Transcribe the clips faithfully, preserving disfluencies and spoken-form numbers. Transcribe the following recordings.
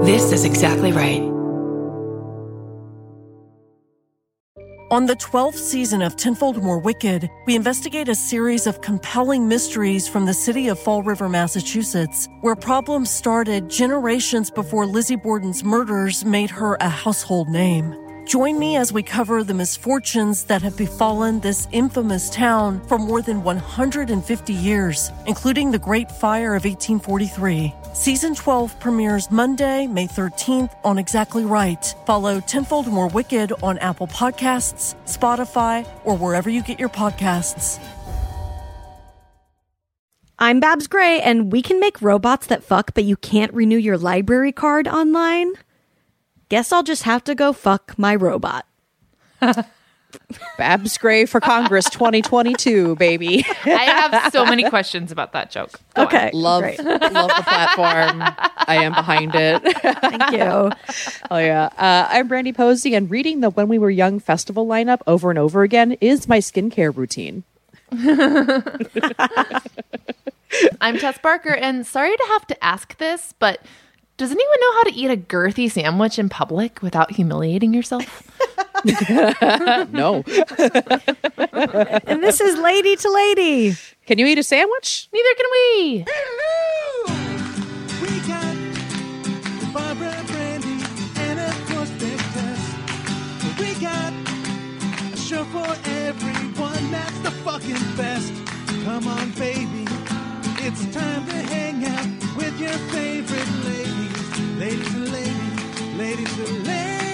This is exactly right. On the twelfth season of Tenfold More Wicked, we investigate a series of compelling mysteries from the city of Fall River, Massachusetts, where problems started generations before Lizzie Borden's murders made her a household name. Join me as we cover the misfortunes that have befallen this infamous town for more than one hundred fifty years, including the Great Fire of eighteen forty-three. Season twelve premieres Monday, May thirteenth on Exactly Right. Follow Tenfold More Wicked on Apple Podcasts, Spotify, or wherever you get your podcasts. I'm Babs Gray, and we can make robots that fuck, but you can't renew your library card online? Guess I'll just have to go fuck my robot. Babs Gray for Congress twenty twenty-two, baby. I have so many questions about that joke. Go okay. on. Love, great. love the platform. I am behind it. Thank you. Oh, yeah. Uh, I'm Brandy Posey, and reading the When We Were Young festival lineup over and over again is my skincare routine. I'm Tess Barker, and sorry to have to ask this, but does anyone know how to eat a girthy sandwich in public without humiliating yourself? No. And this is Lady to Lady. Can you eat a sandwich? Neither can we. Hello! We got Barbara, Brandy, and of course Big Tess. We got a show for everyone that's the fucking best. Come on, baby. It's time to hang out with your favorite ladies. Ladies and ladies. Ladies and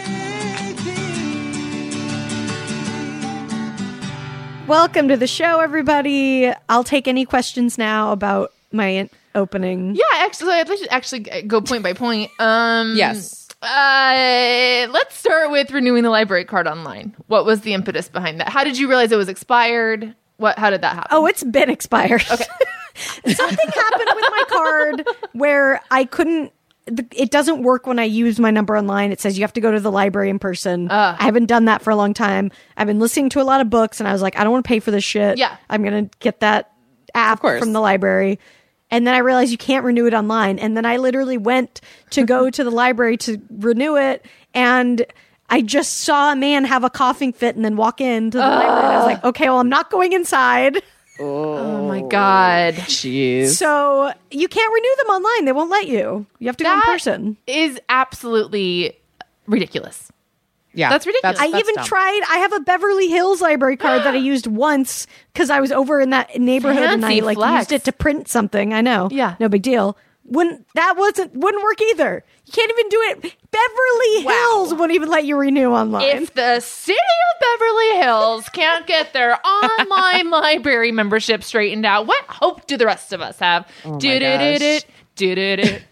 ladies. Welcome to the show, everybody. I'll take any questions now about my opening. Yeah, actually, I'd like to actually go point by point. Um, Yes. Uh, let's start with renewing the library card online. What was the impetus behind that? How did you realize it was expired? What? How did that happen? Oh, it's been expired. Okay. Something happened with my card where I couldn't. It doesn't work when I use my number online. It says you have to go to the library in person. Uh. I haven't done that for a long time. I've been listening to a lot of books, and I was like, I don't want to pay for this shit. Yeah. I'm going to get that app course. from the library. And then I realized you can't renew it online. And then I literally went to go to the library to renew it, and I just saw a man have a coughing fit and then walk into the library. And I was like, okay, well, I'm not going inside. Oh my God. Jeez. So you can't renew them online. They won't let you. You have to go in That person. is absolutely ridiculous. yeah. That's ridiculous. I that's even dumb. tried. I have a Beverly Hills library card that I used once because I was over in that neighborhood and I Fancy like flex. used it to print something. I know. Yeah. No big deal. Wouldn't that wasn't wouldn't work either. You can't even do it. Beverly Wow. Hills won't even let you renew online. If the city of Beverly Hills can't get their online library membership straightened out, what hope do the rest of us have? Oh my Do-do-do-do, do-do-do.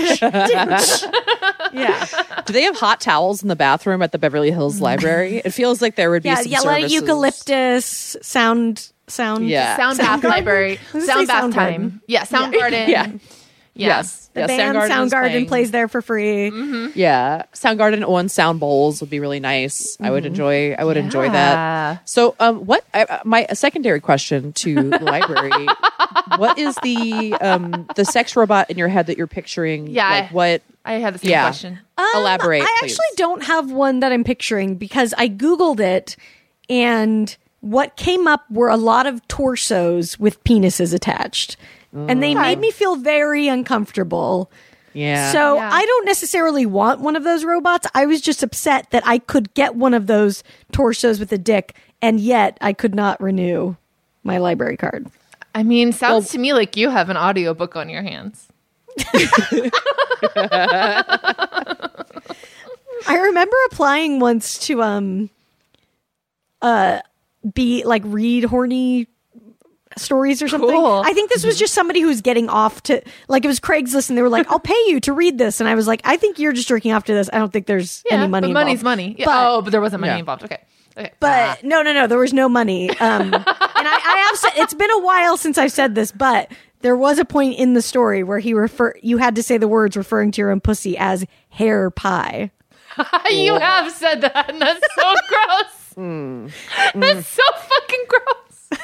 yeah. Do they have hot towels in the bathroom at the Beverly Hills Library? It feels like there would be Yeah, some yeah, like services. eucalyptus sound sound Yeah. Sound bath library. Let's Sound say bath Soundgarden. time. Yeah, Soundgarden. Yeah. Yeah. Yes. The yes. band Soundgarden is Soundgarden playing. plays there for free. Yeah, Soundgarden on sound bowls would be really nice. I would enjoy. I would enjoy Yeah. that. So, um, what? I, my secondary question to the library: what is the um the sex robot in your head that you're picturing? Yeah, like, I- what? I had the same Yeah. question. Um, Elaborate, I please. actually don't have one that I'm picturing because I Googled it and what came up were a lot of torsos with penises attached. And they made me feel very uncomfortable. Yeah. So Yeah. I don't necessarily want one of those robots. I was just upset that I could get one of those torsos with a dick, and yet I could not renew my library card. I mean, sounds to me like you have an audiobook on your hands. I remember applying once to um uh be like read horny stories or something. Cool. I think this was just somebody who was getting off to like it was Craigslist and they were like, I'll pay you to read this. And I was like, I think you're just jerking off to this. I don't think there's Yeah, any money but money's involved. money. Yeah. But- oh, but there wasn't money Yeah. involved. Okay. Okay. But no, no, no, there was no money. Um, and I, I have said, it's been a while since I've said this, but there was a point in the story where he refer you had to say the words referring to your own pussy as hair pie. You have said that, and that's so gross. That's so fucking gross.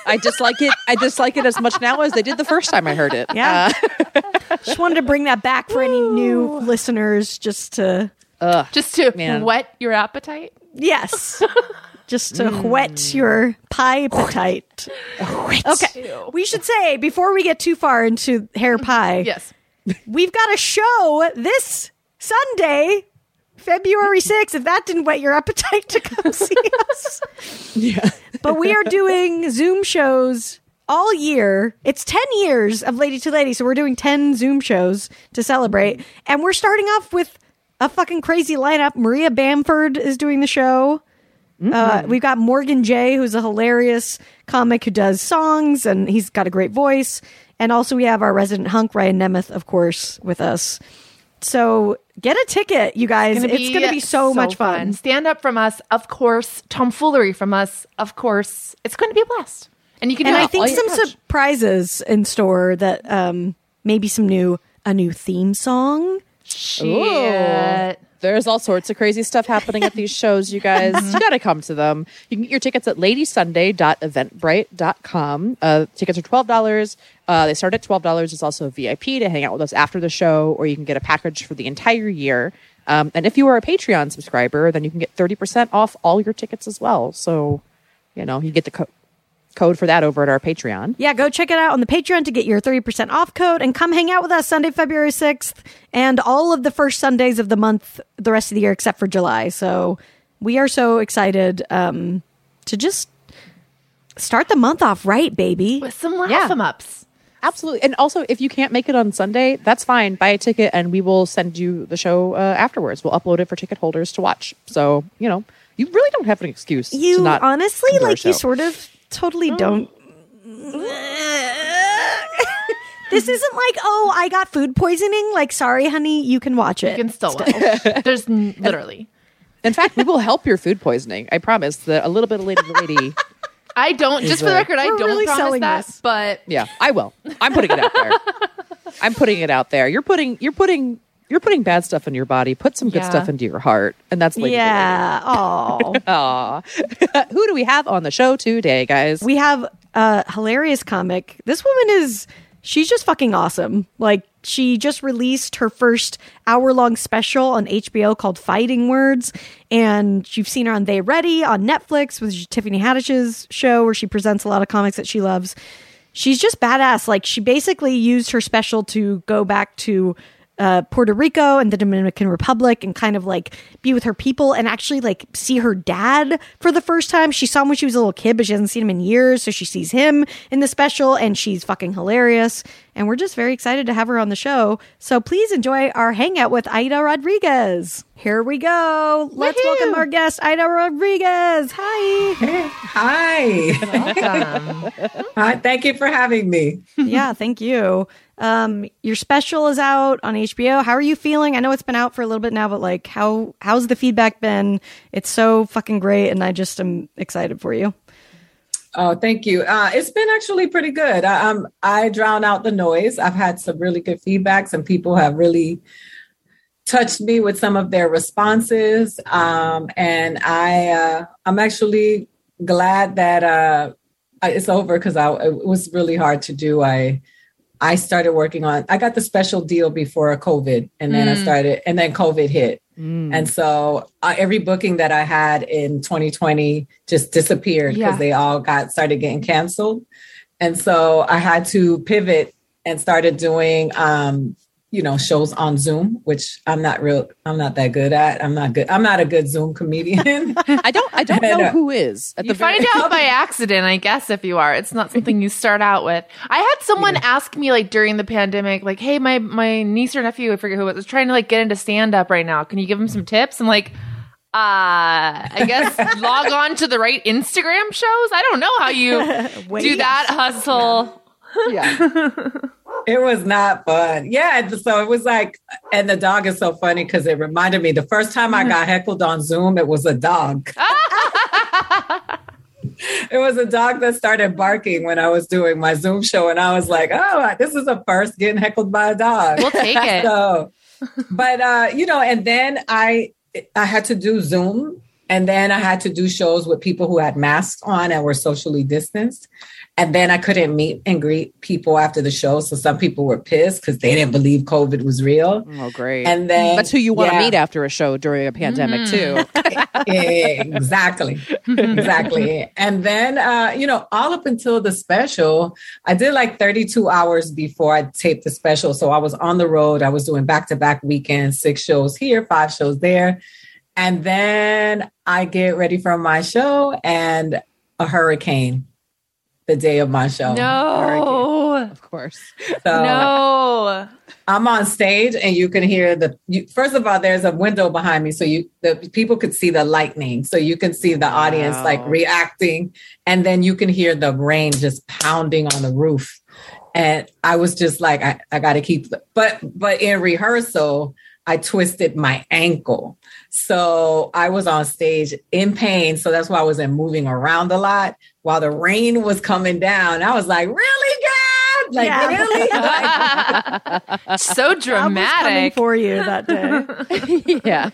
I dislike it. I dislike it as much now as they did the first time I heard it. Yeah. Uh, Just wanted to bring that back for any new listeners, just to ugh. Just to Man. whet your appetite. yes, just to whet your pie appetite. Okay, we should say before we get too far into hair pie, Yes. we've got a show this Sunday, February sixth. If that didn't whet your appetite to come see us, Yeah. but we are doing Zoom shows all year. It's ten years of Lady to Lady, so we're doing ten Zoom shows to celebrate. And we're starting off with a fucking crazy lineup. Maria Bamford is doing the show. Uh, we've got Morgan Jay, who's a hilarious comic who does songs, and he's got a great voice. And also we have our resident hunk, Ryan Nemeth, of course, with us. So get a ticket, you guys. It's going to be so, much fun. Stand up from us, of course. Tomfoolery from us, of course. It's going to be a blast. And you can do And it I think all you some touch. surprises in store that um, maybe some new a new theme song. Shit. There's all sorts of crazy stuff happening at these shows, you guys. You got to come to them. You can get your tickets at lady sunday dot eventbrite dot com. Uh, tickets are twelve dollars. Uh, they start at twelve dollars. There's also a V I P to hang out with us after the show, or you can get a package for the entire year. Um, and if you are a Patreon subscriber, then you can get thirty percent off all your tickets as well. So, you know, you get the co- code for that over at our Patreon. Yeah, go check it out on the Patreon to get your thirty percent off code and come hang out with us Sunday, February sixth, and all of the first Sundays of the month, the rest of the year, except for July. So we are so excited um, to just start the month off right, baby. With some laugh Yeah. em ups. Absolutely. And also, if you can't make it on Sunday, that's fine. Buy a ticket and we will send you the show uh, afterwards. We'll upload it for ticket holders to watch. So, you know, you really don't have an excuse to You not honestly, come to our like, you show. sort of totally don't. This isn't like, oh, I got food poisoning. Like, sorry, honey, you can watch You it. can still watch. There's n- literally. In fact, we will help your food poisoning. I promise that a little bit of Lady to Lady. I don't, just for the a- record, I We're don't really promise selling that, this. but Yeah, I will. I'm putting it out there. I'm putting it out there. You're putting, you're putting, you're putting bad stuff in your body. Put some good Yeah. stuff into your heart. And that's Lady Yeah. Oh. to Lady. Aw. Who do we have on the show today, guys? We have a hilarious comic. This woman is, she's just fucking awesome. Like, she just released her first hour long special on H B O called Fighting Words. And you've seen her on They Ready on Netflix, which is Tiffany Haddish's show where she presents a lot of comics that she loves. She's just badass. Like, she basically used her special to go back to uh, Puerto Rico and the Dominican Republic and kind of like be with her people and actually like see her dad for the first time. She saw him when she was a little kid, but she hasn't seen him in years. So she sees him in the special and she's fucking hilarious. And we're just very excited to have her on the show. So please enjoy our hangout with Aida Rodriguez. Here we go. Let's Woohoo! welcome our guest, Aida Rodriguez. Hi. Hi. welcome. Hi. Thank you for having me. Yeah, thank you. Um, your special is out on H B O. How are you feeling? I know it's been out for a little bit now, but like, how how's the feedback been? It's so fucking great, and I just am excited for you. Oh, thank you. Uh, it's been actually pretty good. I, um, I drown out the noise. I've had some really good feedback. Some people have really touched me with some of their responses, um, and I uh, I'm actually glad that uh, it's over because I it was really hard to do. I I started working on, I got the special deal before COVID and then Mm. I started, and then COVID hit. And so uh, every booking that I had in twenty twenty just disappeared because Yeah. they all got, started getting canceled. And so I had to pivot and started doing, um, you know, shows on Zoom, which I'm not real, I'm not that good at. I'm not good. I'm not a good Zoom comedian. I don't, I don't know who is. At You the very- find out by accident, I guess, if you are. It's not something you start out with. I had someone ask me, like, during the pandemic, like, hey, my, my niece or nephew, I forget who it was, was trying to, like, get into stand-up right now. Can you give him some tips? I'm like, uh, I guess log on to the right Instagram shows? I don't know how you Wait. do that hustle. Yeah. It was not fun. Yeah. So it was like, and the dog is so funny because it reminded me the first time I got heckled on Zoom, it was a dog. It was a dog that started barking when I was doing my Zoom show. And I was like, oh, this is a first getting heckled by a dog. We'll take it. So, but, uh, you know, and then I, I had to do Zoom, and then I had to do shows with people who had masks on and were socially distanced. And then I couldn't meet and greet people after the show. So some people were pissed because they didn't believe COVID was real. Oh, great. And then that's who you want to yeah. meet after a show during a pandemic, mm. too. Exactly. Exactly. And then, uh, you know, all up until the special, I did like thirty-two hours before I taped the special. So I was on the road. I was doing back-to-back weekends, six shows here, five shows there. And then I get ready for my show and a hurricane the day of my show. No, of course. So no, I'm on stage and you can hear the, you, first of all, there's a window behind me. So you, the people could see the lightning. So you can see the audience wow. like reacting. And then you can hear the rain just pounding on the roof. And I was just like, I, I got to keep, but, but in rehearsal, I twisted my ankle. So I was on stage in pain. So that's why I wasn't moving around a lot while the rain was coming down. I was like, really, God? Like, yeah. really? Like, so dramatic for you that day. Yeah.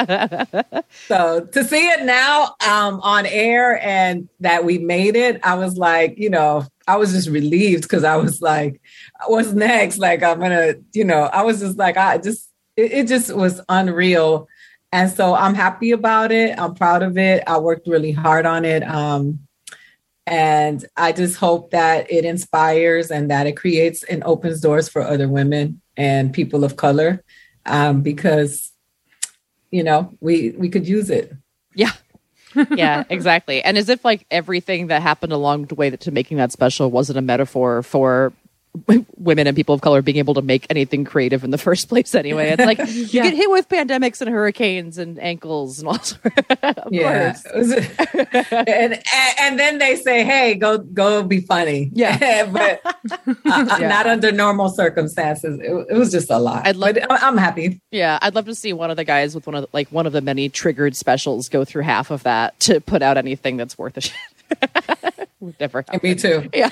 So to see it now um, on air and that we made it, I was like, you know, I was just relieved because I was like, what's next? Like, I'm going to, you know, I was just like, I just, it, it just was unreal. And so I'm happy about it. I'm proud of it. I worked really hard on it. Um, and I just hope that it inspires and that it creates and opens doors for other women and people of color um, because, you know, we, we could use it. Yeah. Yeah, exactly. And as if like everything that happened along the way that to making that special wasn't a metaphor for women and people of color being able to make anything creative in the first place anyway. It's like you yeah. get hit with pandemics and hurricanes and ankles and all sorts. Of yeah. course. and, and and then they say, hey, go go be funny. Yeah. But uh, yeah. not under normal circumstances. It, it was just a lot. I'd love, but I'm happy. Yeah, I'd love to see one of the guys with one of the, like one of the many triggered specials go through half of that to put out anything that's worth a shit. Never happened. Me too. Yeah.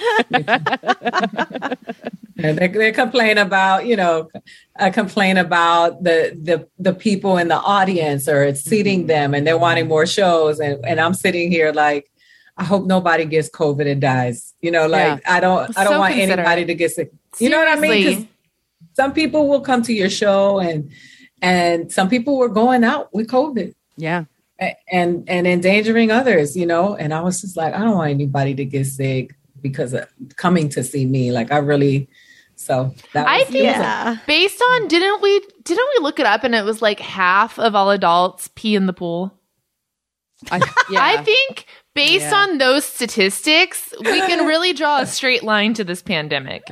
And they, they complain about, you know, uh, complain about the, the the people in the audience or it's seating mm-hmm. them and they're wanting more shows. And, and I'm sitting here like, I hope nobody gets COVID and dies. You know, like yeah. I don't I don't so want anybody to get sick. You Seriously. Know what I mean? 'Cause some people will come to your show and and some people were going out with COVID. Yeah. And and endangering others, you know, and I was just like, I don't want anybody to get sick because of coming to see me. Like I really, so that I was, think yeah. based on didn't we didn't we look it up and it was like half of all adults pee in the pool. I, yeah. I think based yeah. on those statistics, we can really draw a straight line to this pandemic.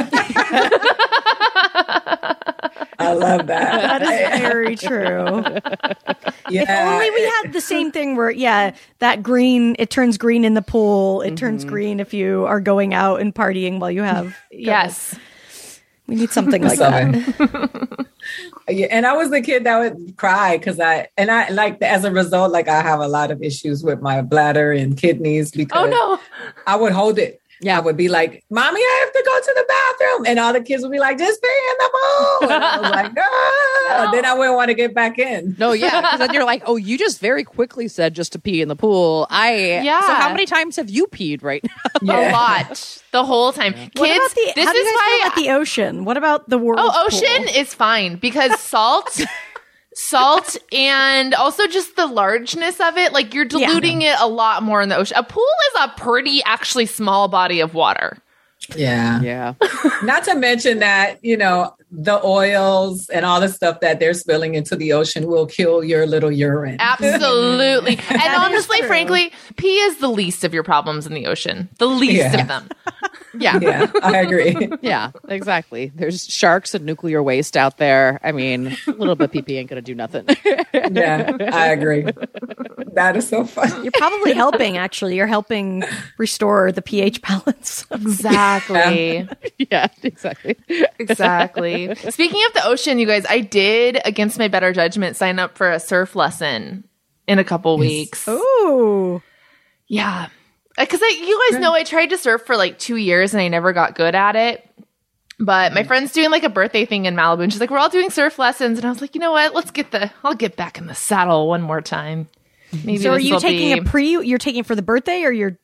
I love that. That is very true. Yeah. If only we had the same thing where, yeah, that green, it turns green in the pool. It mm-hmm. turns green if you are going out and partying while you have. Yes. We need something like that. Yeah, and I was the kid that would cry because I, and I like, as a result, like I have a lot of issues with my bladder and kidneys because oh, no. I would hold it. Yeah. I would be like, Mommy, I have to go to the bathroom. And all the kids would be like, just pee in the pool. And I was like, no. no. Then I wouldn't want to get back in. No, yeah. Because then you're like, oh, you just very quickly said just to pee in the pool. I, yeah. So how many times have you peed right now? A Yeah. lot. The whole time. What Kids, about the, this how do you is guys why feel about the ocean? What about the world? Oh, ocean pool? is fine because salt, salt, and also just the largeness of it. Like you're diluting yeah. it a lot more in the ocean. A pool is a pretty actually small body of water. Yeah. Yeah. Not to mention that, you know, the oils and all the stuff that they're spilling into the ocean will kill your little urine. Absolutely. And honestly, frankly, pee is the least of your problems in the ocean. The least Yeah. of them. Yeah. Yeah, I agree. Yeah, exactly. There's sharks and nuclear waste out there. I mean, a little bit of pee pee ain't going to do nothing. Yeah, I agree. That is so funny. You're probably helping, actually. You're helping restore the pH balance. Exactly. Yeah, exactly. Exactly. Speaking of the ocean, you guys, I did, against my better judgment, sign up for a surf lesson in a couple weeks. Ooh. Yeah. Because you guys know I tried to surf for like two years and I never got good at it. But my friend's doing like a birthday thing in Malibu and she's like, we're all doing surf lessons. And I was like, you know what? Let's get the, I'll get back in the saddle one more time. Maybe So are you this'll taking be- a pre, you're taking for the birthday or you're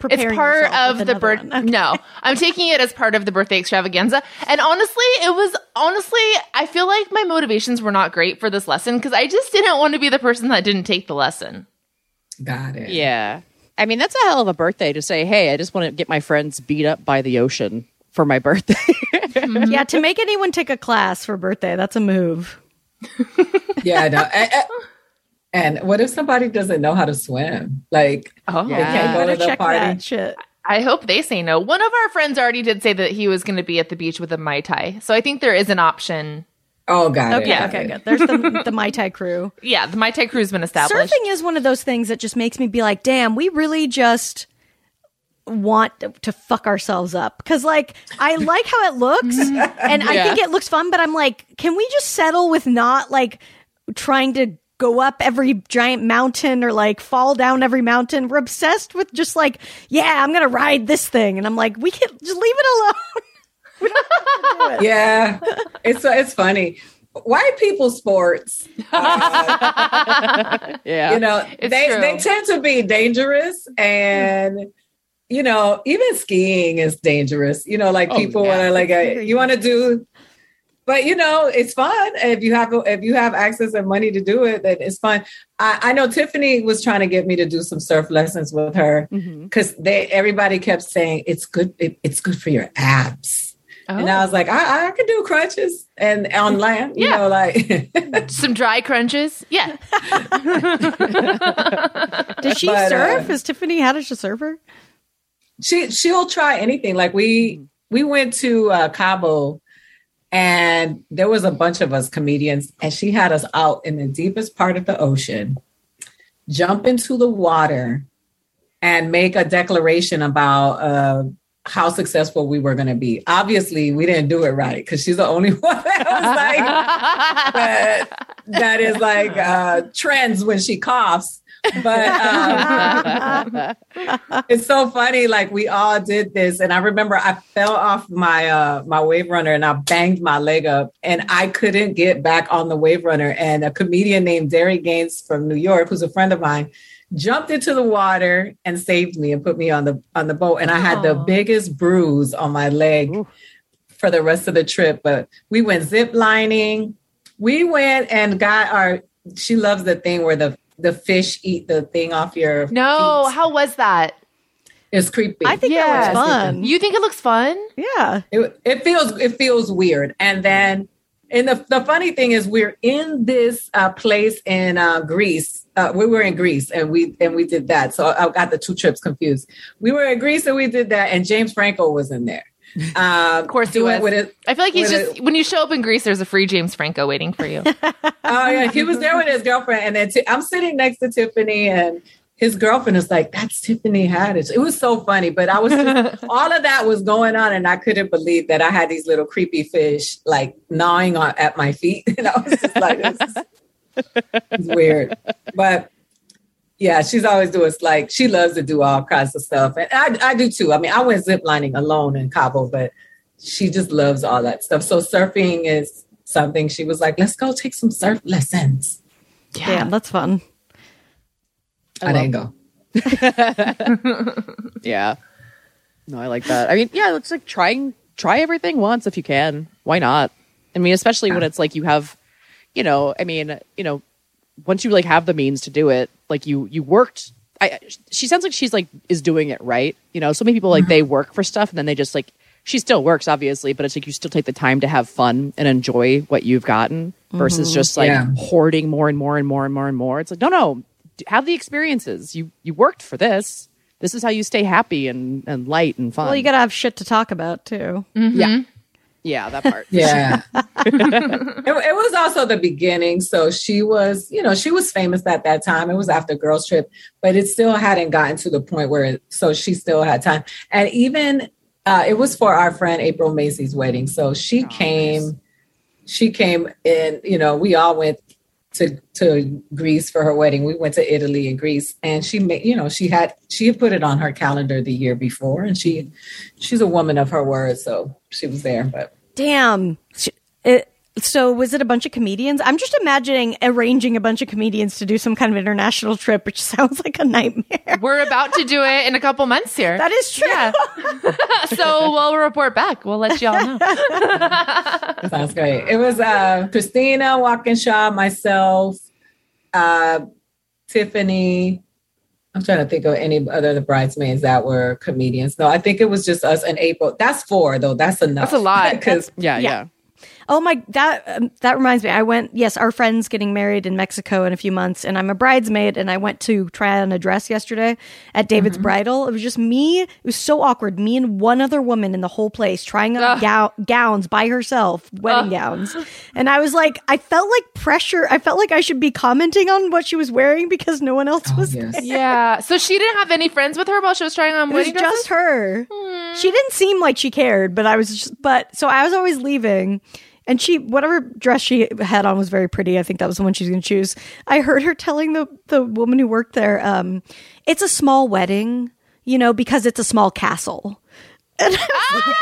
preparing It's part yourself of with the another birth. one. Okay. No, I'm taking it as part of the birthday extravaganza. And honestly, it was honestly, I feel like my motivations were not great for this lesson because I just didn't want to be the person that didn't take the lesson. Got it. Yeah. I mean, that's a hell of a birthday to say, hey, I just want to get my friends beat up by the ocean for my birthday. Yeah, to make anyone take a class for birthday, that's a move. Yeah, I know. And, and what if somebody doesn't know how to swim? Like, Oh, they Yeah. can't go Better to the check party. that shit. I hope they say no. One of our friends already did say that he was going to be at the beach with a Mai Tai. So I think there is an option. Oh, got Okay, it. got okay, it. good. There's the, the Mai Tai crew. Yeah, the Mai Tai crew's been established. Surfing is one of those things that just makes me be like, damn, we really just want to fuck ourselves up. Because, like, I like how it looks, and I Yeah. think it looks fun, but I'm like, can we just settle with not, like, trying to go up every giant mountain or, like, fall down every mountain? We're obsessed with just, like, yeah, I'm going to ride this thing. And I'm like, we can just leave it alone. We don't have to do it. Yeah, it's it's funny. White people sports, uh, Yeah. you know, It's they true. they tend to be dangerous, and you know, even skiing is dangerous. You know, like Oh, people yeah. want to like uh, you want to do, but you know, it's fun if you have if you have access and money to do it. Then it's fun. I, I know Tiffany was trying to get me to do some surf lessons with her Mhm. because they everybody kept saying it's good. It, it's good for your abs. And I Oh. was like, I, I can do crunches and on land, you Yeah. know, like Some dry crunches. Yeah. Does she But, surf? uh, Is Tiffany, how does she surf her? she she'll try anything. Like we we went to uh, Cabo, and there was a bunch of us comedians, and she had us out in the deepest part of the ocean, jump into the water, and make a declaration about uh, how successful we were going to be. Obviously, we didn't do it right because she's the only one that was like that, that is like uh, trends when she coughs. But um, it's so funny. Like we all did this, and I remember I fell off my uh, my wave runner and I banged my leg up, and I couldn't get back on the wave runner. And a comedian named Derry Gaines from New York, who's a friend of mine, jumped into the water and saved me and put me on the on the boat. And I had the Aw. biggest bruise on my leg Ooh. for the rest of the trip. But we went zip lining. We went and got our. She loves the thing where the the fish eat the thing off your No, feet. how was that? It's creepy. I think Yeah. that was fun. You think it looks fun? Yeah. It, it feels it feels weird. And then, and the the funny thing is, we're in this uh, place in uh, Greece. Uh, we were in Greece, and we and we did that. So I got the two trips confused. We were in Greece, and we did that. And James Franco was in there. Um, Of course he doing was. with it. I feel like he's with just, when you show up in Greece, there's a free James Franco waiting for you. Oh yeah, he was there with his girlfriend, and then Ti- I'm sitting next to Tiffany, and his girlfriend is like, "That's Tiffany Haddish." It was so funny, but I was just, all of that was going on, and I couldn't believe that I had these little creepy fish like gnawing on at my feet, and I was just like, "This is it's weird," but. Yeah, she's always doing like she loves to do all kinds of stuff, and I, I do too. I mean, I went ziplining alone in Cabo, but she just loves all that stuff. So surfing is something she was like, "Let's go take some surf lessons." Damn, that's fun. I, didn't go. Yeah. No, I like that. I mean, yeah, it's like trying try everything once if you can. Why not? I mean, especially when it's like you have, you know, I mean, you know, once you like have the means to do it, like you you worked. I she sounds like she's like is doing it right. You know, so many people like they work for stuff and then they just like she still works obviously, but it's like you still take the time to have fun and enjoy what you've gotten versus just like Yeah. hoarding more and more and more and more and more. It's like no, no, have the experiences. You you worked for this. This is how you stay happy and, and light and fun. Well, you got to have shit to talk about too. yeah, yeah, that part. Yeah. it, it was also the beginning. So she was, you know, she was famous at that time. It was after Girls Trip, but it still hadn't gotten to the point where, it, so she still had time. And even, uh, it was for our friend April Macy's wedding. So she Oh, came, nice. she came in, you know, we all went to, to Greece for her wedding. We went to Italy and Greece, and she made, you know, she had, she had put it on her calendar the year before, and she, she's a woman of her word. So she was there, but Damn. Sh- It, So was it a bunch of comedians? I'm just imagining arranging a bunch of comedians to do some kind of international trip, which sounds like a nightmare. We're about to do it in a couple months here. That is true. Yeah. So we'll report back. We'll let y'all know. Sounds great. It was uh, Christina Walkinshaw, myself, uh, Tiffany. I'm trying to think of any other of the bridesmaids that were comedians. No, I think it was just us and April. That's four, though. That's enough. That's a lot. Because Yeah, Yeah. yeah. Oh my, that um, that reminds me. I went. Yes, our friend's getting married in Mexico in a few months, and I'm a bridesmaid. And I went to try on a dress yesterday at David's Mm-hmm. Bridal. It was just me. It was so awkward. Me and one other woman in the whole place trying on gou- gowns by herself, wedding gowns. And I was like, I felt like pressure. I felt like I should be commenting on what she was wearing because no one else Oh, was yes. there. Yeah. So she didn't have any friends with her while she was trying on It was wedding dresses? just her. She didn't seem like she cared, but I was just, but so I was always leaving. And she, whatever dress she had on was very pretty. I think that was the one she was going to choose. I heard her telling the, the woman who worked there, um, it's a small wedding, you know, because it's a small castle. And I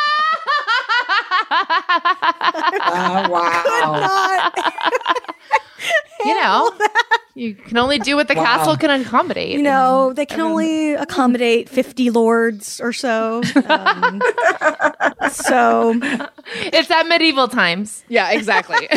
Oh, wow. thought, You know, you can only do what the Wow. castle can accommodate. you know, they can only accommodate fifty lords or so. Um, so It's at medieval times. Yeah, exactly.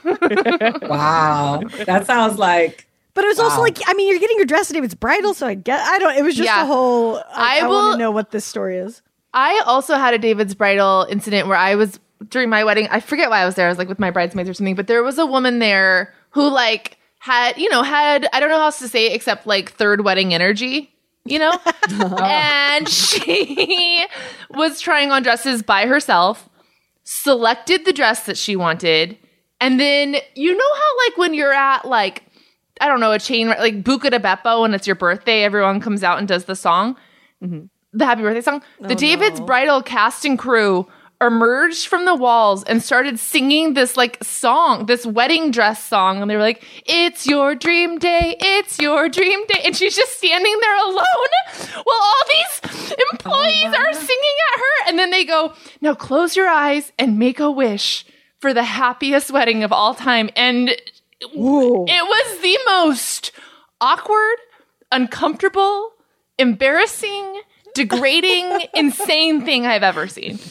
Wow. That sounds like, But it was also Wow. like, I mean, you're getting your dress at David's Bridal, so I get, I don't, it was just Yeah. a whole, I, I I want will- to know what this story is. I also had a David's Bridal incident where I was during my wedding. I forget why I was there. I was like with my bridesmaids or something, but there was a woman there who like had, you know, had, I don't know how else to say it except like third wedding energy, you know? And she was trying on dresses by herself, selected the dress that she wanted. And then, you know how like when you're at like, I don't know, a chain, like Buca de Beppo, and it's your birthday, everyone comes out and does the song. The happy birthday song. The David's Bridal cast and crew emerged from the walls and started singing this like song, this wedding dress song. And they were like, it's your dream day. It's your dream day. And she's just standing there alone while all these employees are singing at her. And then they go, now close your eyes and make a wish for the happiest wedding of all time. And it was the most awkward, uncomfortable, embarrassing, degrading, insane thing I've ever seen.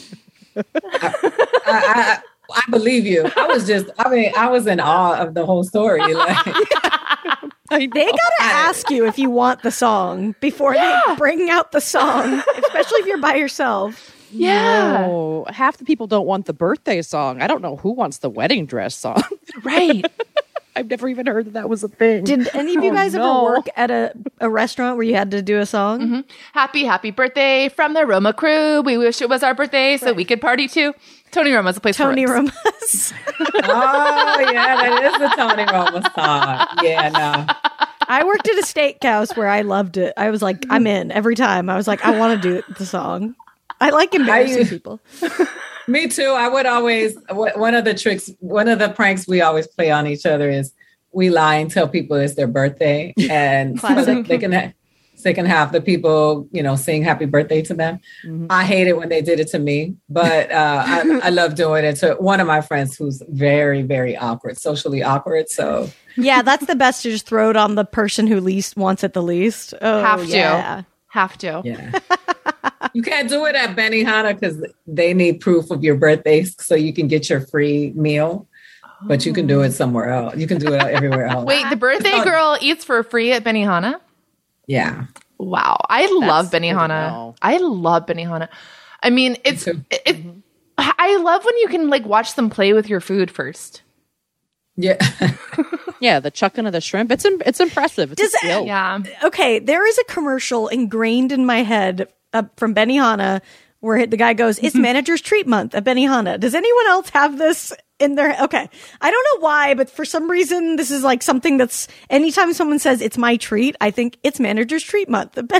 I, I, I believe you. I was just, I mean, I was in awe of the whole story. Like, They gotta ask you if you want the song before they bring out the song, especially if you're by yourself. Yeah. No, half the people don't want the birthday song. I don't know who wants the wedding dress song. Right. I've never even heard that that was a thing. Did any of you Oh, guys no. ever work at a, a restaurant where you had to do a song? Happy, happy birthday from the Roma crew. We wish it was our birthday so we could party too. Tony Roma's a place Tony for ribs. Romas. oh, yeah, that is the Tony Roma song. Yeah, no. I worked at a steakhouse where I loved it. I was like, I'm in every time. I was like, I want to do the song. I like embarrassing I- people. Me too. I would always, wh- one of the tricks, one of the pranks we always play on each other is we lie and tell people it's their birthday, and so Classic. they can ha- so they can have the people, you know, sing happy birthday to them. I hate it when they did it to me, but uh, I, I love doing it to one of my friends who's very, very awkward, socially awkward. So Yeah, that's the best to just throw it on the person who least wants it the least. Oh, Have to. yeah. Have to. yeah, you can't do it at Benihana because they need proof of your birthday so you can get your free meal. But you can do it somewhere else. You can do it everywhere else. Wait, the birthday girl eats for free at Benihana? Yeah. Wow. I love good to Benihana. know. I love Benihana. I mean, it's too. it, it- I love when you can like watch them play with your food first. Yeah. Yeah, the chucking of the shrimp. It's im- it's impressive. It's Does a skill. Yeah. Okay, there is a commercial ingrained in my head uh, from Benihana where the guy goes, "It's manager's treat month at Benihana." Does anyone else have this in their? Okay, I don't know why, but for some reason, this is like something that's anytime someone says it's my treat, I think it's manager's treat month at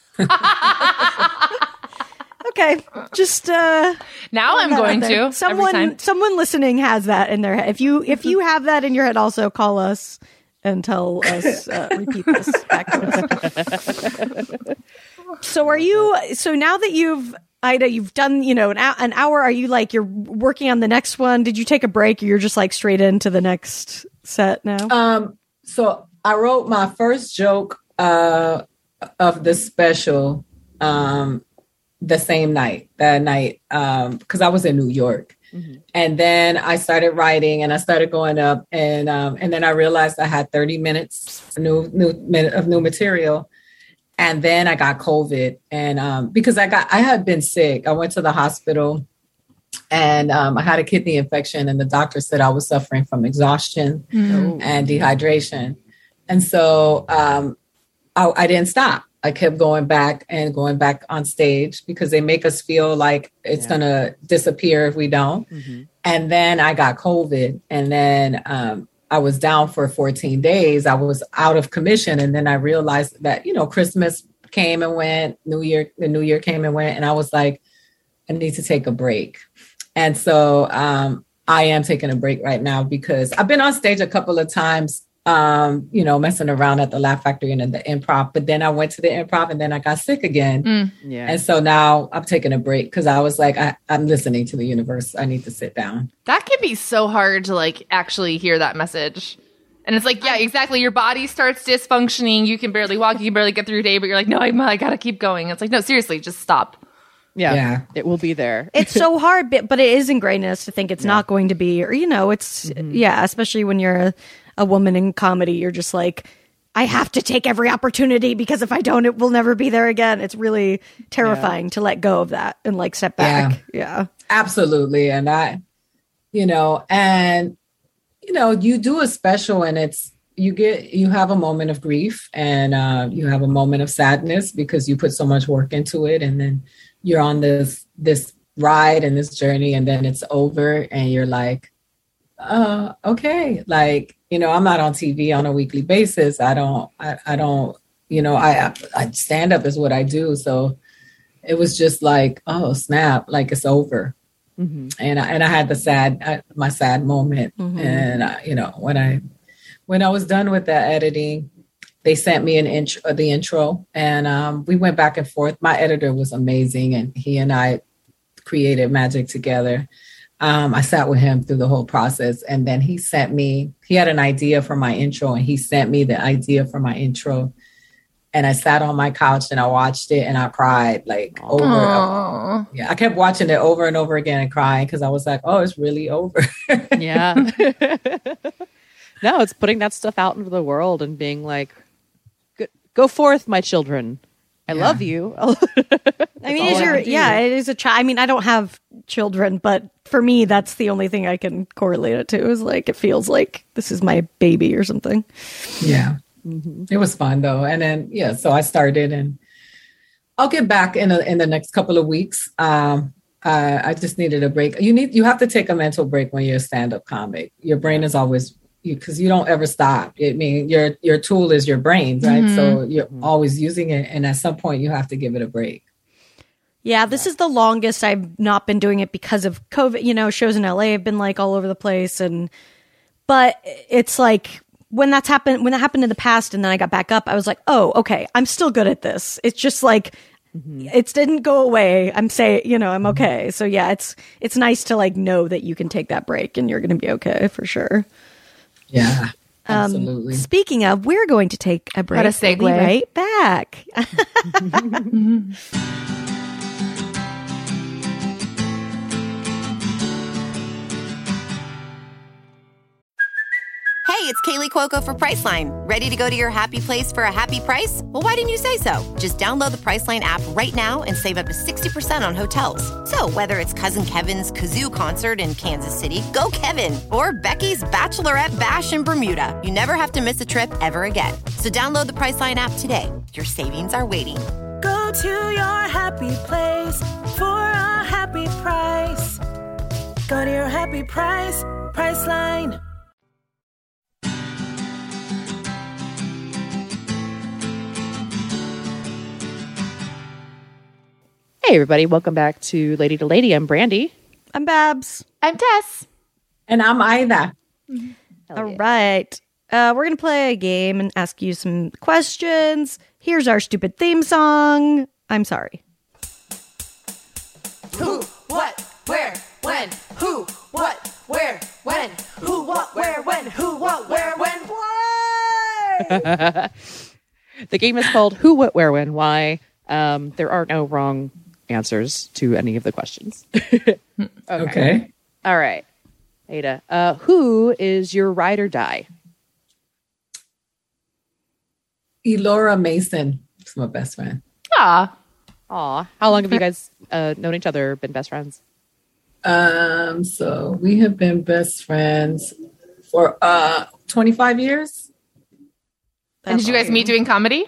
Benihana. Okay, just uh, Now I'm that going out there. to. every Someone, time. someone listening has that in their head. If you, if you have that in your head, also call us and tell us, uh, repeat this back to us. So, are you? So now that you've Ida, you've done, you know, an, hou- an hour. Are you like, you're working on the next one? Did you take a break or you're just like straight into the next set now? Um, so I wrote my first joke uh, of the special um, the same night, that night, um, because I was in New York. Mm-hmm. And then I started writing and I started going up and um, and then I realized I had thirty minutes new new minute of new material. And then I got COVID and um, because I got I had been sick. I went to the hospital and um, I had a kidney infection and the doctor said I was suffering from exhaustion mm. and dehydration. And so um, I, I didn't stop. I kept going back and going back on stage because they make us feel like it's yeah. going to disappear if we don't. Mm-hmm. And then I got COVID and then um, I was down for fourteen days. I was out of commission. And then I realized that, you know, Christmas came and went, New Year, the New Year came and went. And I was like, I need to take a break. And so um, I am taking a break right now because I've been on stage a couple of times, um, you know, messing around at the Laugh Factory and in the Improv. But then I went to the Improv and then I got sick again. Mm. Yeah. And so now I'm taking a break because I was like, I, I'm listening to the universe. I need to sit down. That can be so hard to like actually hear that message. And it's like, yeah, exactly. Your body starts dysfunctioning. You can barely walk. You can barely get through your day, but you're like, no, I, I got to keep going. It's like, no, seriously, just stop. Yeah, yeah, it will be there. It's so hard, but, but it is ingrained in us to think it's yeah. not going to be, or, you know, it's, mm-hmm. yeah, especially when you're a, a woman in comedy, you're just like, I have to take every opportunity because if I don't, it will never be there again. It's really terrifying yeah. to let go of that and like step back. Yeah. yeah, absolutely. And I, you know, and, you know, you do a special and it's, you get, you have a moment of grief and uh, you have a moment of sadness because you put so much work into it. And then you're on this, this ride and this journey and then it's over and you're like, uh, okay. Like, you know, I'm not on T V on a weekly basis. I don't, I, I don't, you know, I, I stand up is what I do. So it was just like, oh, snap, like it's over. Mm-hmm. And I, and I had the sad, uh, my sad moment. Mm-hmm. And, uh, you know, when I, when I was done with that editing, they sent me an intro, uh, the intro, and um, we went back and forth. My editor was amazing, and he and I created magic together. Um, I sat with him through the whole process, and then he sent me, he had an idea for my intro, and he sent me the idea for my intro. And I sat on my couch, and I watched it, and I cried, like, over. Aww. Yeah, I kept watching it over and over again and crying, because I was like, oh, it's really over. Yeah. No, it's putting that stuff out into the world and being like, go forth, my children. I yeah. love you. I mean, is your, yeah, it is a child. I mean, I don't have children, but for me, that's the only thing I can correlate it to is like, it feels like this is my baby or something. Yeah. Mm-hmm. It was fun though. And then, yeah, so I started and I'll get back in, a, in the next couple of weeks. Um, uh, I just needed a break. You need, you have to take a mental break when you're a stand-up comic. Your brain is always because you don't ever stop. I mean, your your tool is your brain, right? Mm-hmm. So you're always using it. And at some point you have to give it a break. Yeah, this is the longest I've not been doing it because of COVID. You know, shows in L A have been like all over the place. And but it's like when that's happened, when that happened in the past and then I got back up, I was like, oh, okay, I'm still good at this. It's just like, mm-hmm. it didn't go away. I'm saying, you know, I'm okay. So yeah, it's it's nice to like know that you can take that break and you're going to be okay for sure. Yeah, absolutely. Um, speaking of, we're going to take a break. What a segue. We'll be right back. Hey, it's Kaylee Cuoco for Priceline. Ready to go to your happy place for a happy price? Well, why didn't you say so? Just download the Priceline app right now and save up to sixty percent on hotels. So whether it's Cousin Kevin's Kazoo Concert in Kansas City, go Kevin, or Becky's Bachelorette Bash in Bermuda, you never have to miss a trip ever again. So download the Priceline app today. Your savings are waiting. Go to your happy place for a happy price. Go to your happy price, Priceline. Hey, everybody. Welcome back to Lady to Lady. I'm Brandy. I'm Babs. I'm Tess. And I'm Ida. Mm-hmm. All yeah. right. Uh, we're going to play a game and ask you some questions. Here's our stupid theme song. I'm sorry. when, who, what, where, when, why. The game is called Who, What, Where, When, Why. Um, there are no wrong answers to any of the questions. okay. Okay. All right. Ada, uh, who is your ride or die? Elora Mason. She's my best friend. Ah, Aw. How long have you guys uh, known each other, been best friends? Um, so we have been best friends for uh twenty-five years. and did you guys meet doing comedy?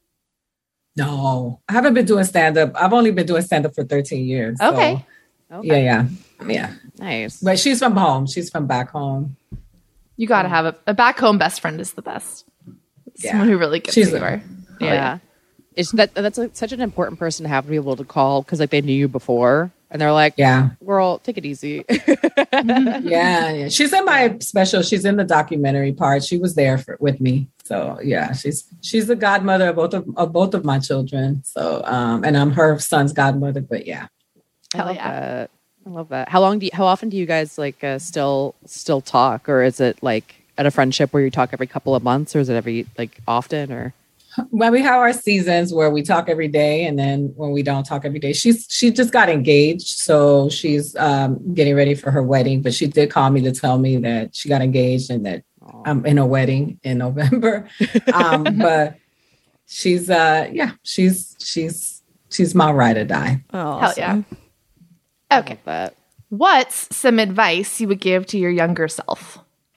No, I haven't been doing stand-up. I've only been doing stand-up for thirteen years. so- Okay. Okay. Yeah, yeah. Yeah. Nice. But she's from home. She's from back home. You got to have a, a back home best friend is the best. Yeah. Someone who really gets She's who you a- are. Yeah. It's that that's like, such an important person to have to be able to call because like they knew you before and they're like, Yeah. girl, take it easy. Yeah, yeah. She's in my special. She's in the documentary part. She was there for, with me. So yeah, she's she's the godmother of both of, of both of my children. So um, and I'm her son's godmother. But yeah, I Hell love yeah. that. I love that. How long do you, how often do you guys like uh, still still talk, or is it like at a friendship where you talk every couple of months, or is it every like often, or? well, we have our seasons where we talk every day, and then when we don't talk every day, she's she just got engaged, so she's um, getting ready for her wedding. But she did call me to tell me that she got engaged and that I'm in a wedding in November. um, but she's uh, yeah, she's she's she's my ride or die. Oh, Hell yeah. Okay. But What's some advice you would give to your younger self?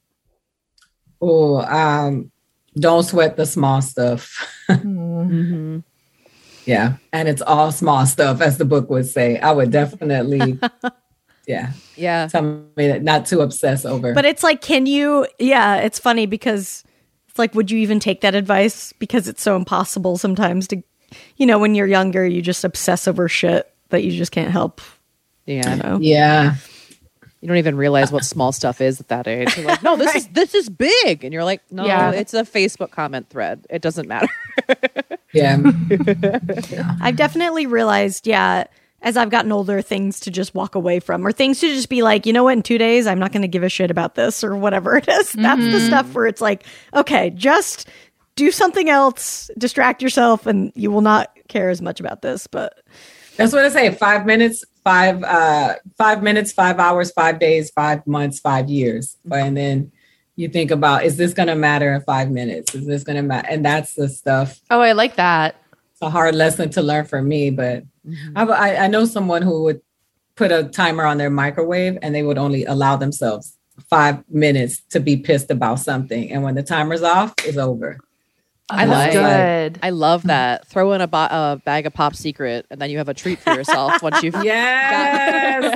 Oh, um, don't sweat the small stuff. mm-hmm. Yeah. And it's all small stuff, as the book would say. I would definitely, yeah, yeah, tell me that not to obsess over. But it's like, can you, yeah, it's funny because it's like, would you even take that advice? Because it's so impossible sometimes to, you know, when you're younger, you just obsess over shit that you just can't help. yeah. You know? yeah. You don't even realize what small stuff is at that age. You're like, no, this is this is big, and you're like, no, Yeah. it's a Facebook comment thread. It doesn't matter. Yeah. I've definitely realized, yeah, as I've gotten older, things to just walk away from, or things to just be like, you know what, in two days, I'm not going to give a shit about this or whatever it is. That's the stuff where it's like, okay, just do something else, distract yourself, and you will not care as much about this. But That's what I say. Five minutes, five, uh, five minutes, five hours, five days, five months, five years. And then you think about, is this going to matter in five minutes? Is this going to matter? And that's the stuff. Oh, I like that. It's a hard lesson to learn for me, but I, I, I know someone who would put a timer on their microwave and they would only allow themselves five minutes to be pissed about something. And when the timer's off, it's over. I That's like good. I love that. Throw in a, bo- a bag of Pop Secret, and then you have a treat for yourself once you've. Yes.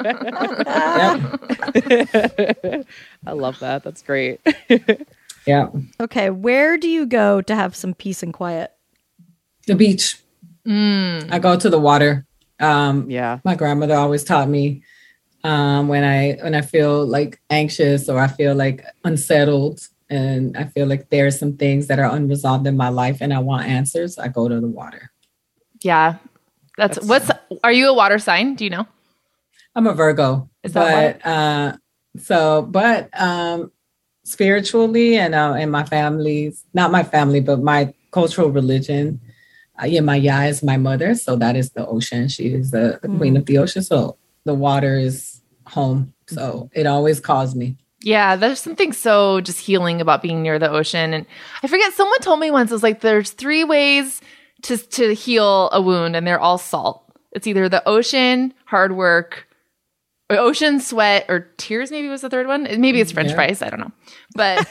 Yep. I love that. That's great. Yeah. okay, where do you go to have some peace and quiet? The beach. I go to the water. Um, Yeah. My grandmother always taught me um, when I when I feel like anxious or I feel like unsettled and I feel like there are some things that are unresolved in my life and I want answers, I go to the water. Yeah. That's, what's, are you a water sign? Do you know? I'm a Virgo. Is that but uh, so but um, spiritually and uh, and my family's not my family, but my cultural religion. Uh, yeah, my Ya is my mother, so that is the ocean. She is the, the queen of the ocean. So the water is home. So it always calls me. Yeah, there's something so just healing about being near the ocean. And I forget, someone told me once, it was like, there's three ways to, to heal a wound, and they're all salt. It's either the ocean, hard work, or ocean, sweat, or tears maybe was the third one. Maybe it's French Yeah. fries. I don't know. But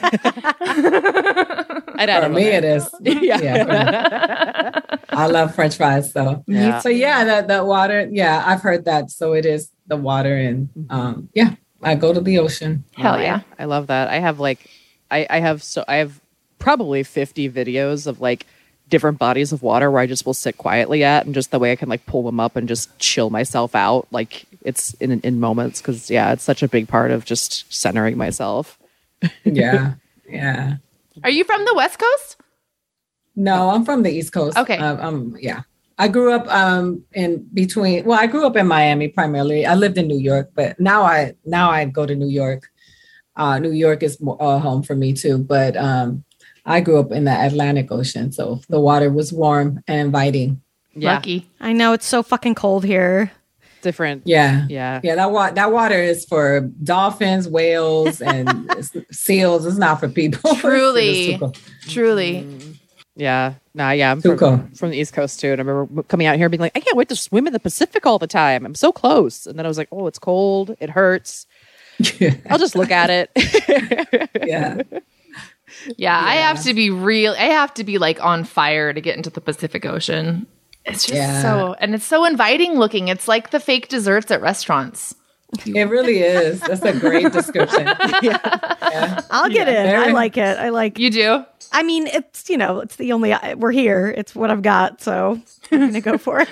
I'd add For me, it is. Yeah. Yeah. I love French fries. So Yeah. so yeah, that that water. Yeah, I've heard that. So it is the water, and um, yeah, I go to the ocean. hell I- yeah. I love that. I have like, I, I have so I have probably fifty videos of like different bodies of water where I just will sit quietly at, and just the way I can like pull them up and just chill myself out. Like it's in in moments because yeah, it's such a big part of just centering myself. Yeah, yeah. Are you from the West Coast? No, I'm from the East Coast. Okay. Um, um, yeah. I grew up um, in between. Well, I grew up in Miami primarily. I lived in New York, but now I now I go to New York Uh, New York is more, uh, home for me too, but um, I grew up in the Atlantic Ocean, so the water was warm and inviting. Yeah. Lucky. I know it's so fucking cold here. Different. Yeah, Yeah. yeah. That wa- that water is for dolphins, whales, and seals. It's not for people. Truly. It's too cold. Truly. Yeah. Nah, yeah. I'm Too from, cold. from the East Coast too. And I remember coming out here being like, I can't wait to swim in the Pacific all the time. I'm so close. And then I was like, oh, it's cold. It hurts. I'll just look at it. Yeah. Yeah, I have to be real. I have to be like on fire to get into the Pacific Ocean. It's just Yeah. so, and it's so inviting looking. It's like the fake desserts at restaurants. It really is. That's a great description. Yeah. I'll get in. I very- like it. I like. You do? I mean, it's you know, it's the only we're here. It's what I've got, so I'm gonna go for it.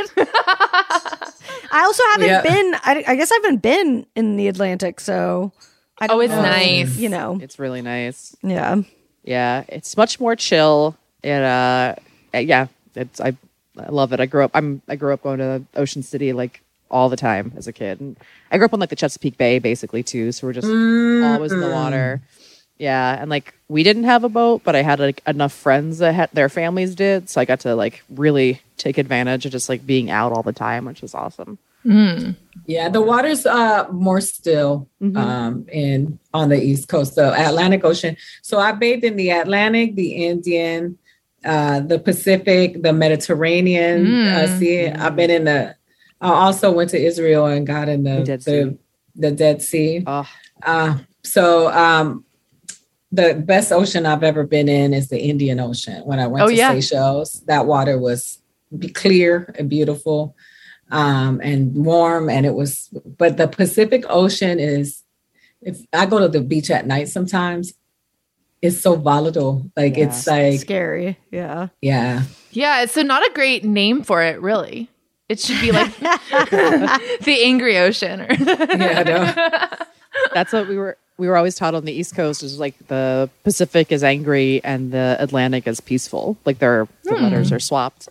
I also haven't Yeah. been. I, I guess I haven't been in the Atlantic, so I don't Oh, it's know, nice. You know, It's really nice. yeah. Yeah. It's much more chill. It, uh, yeah. It's, I, I love it. I grew up, I'm, I grew up going to Ocean City like all the time as a kid. And I grew up on like the Chesapeake Bay basically too. So we're just always in the water. Yeah. And like we didn't have a boat, but I had like enough friends that had their families did. So I got to like really take advantage of just like being out all the time, which was awesome. Yeah, the water's uh more still um in on the East Coast, the Atlantic Ocean. So I bathed in the Atlantic, the Indian, uh the Pacific, the Mediterranean uh, Sea. I've been in the I also went to Israel and got in the The Dead the, Sea. the Dead Sea. Oh, Uh so um the best ocean I've ever been in is the Indian Ocean. When I went Oh, to yeah. Seychelles, that water was be clear and beautiful um, and warm. And it was, but the Pacific Ocean is, if I go to the beach at night sometimes, it's so volatile. Like Yeah. it's like, Scary. Yeah. yeah. Yeah, it's so not a great name for it, really. It should be like the Angry Ocean. Or Yeah, no. that's what we were, we were always taught on the East Coast is like the Pacific is angry and the Atlantic is peaceful. Like they're, the letters are swapped.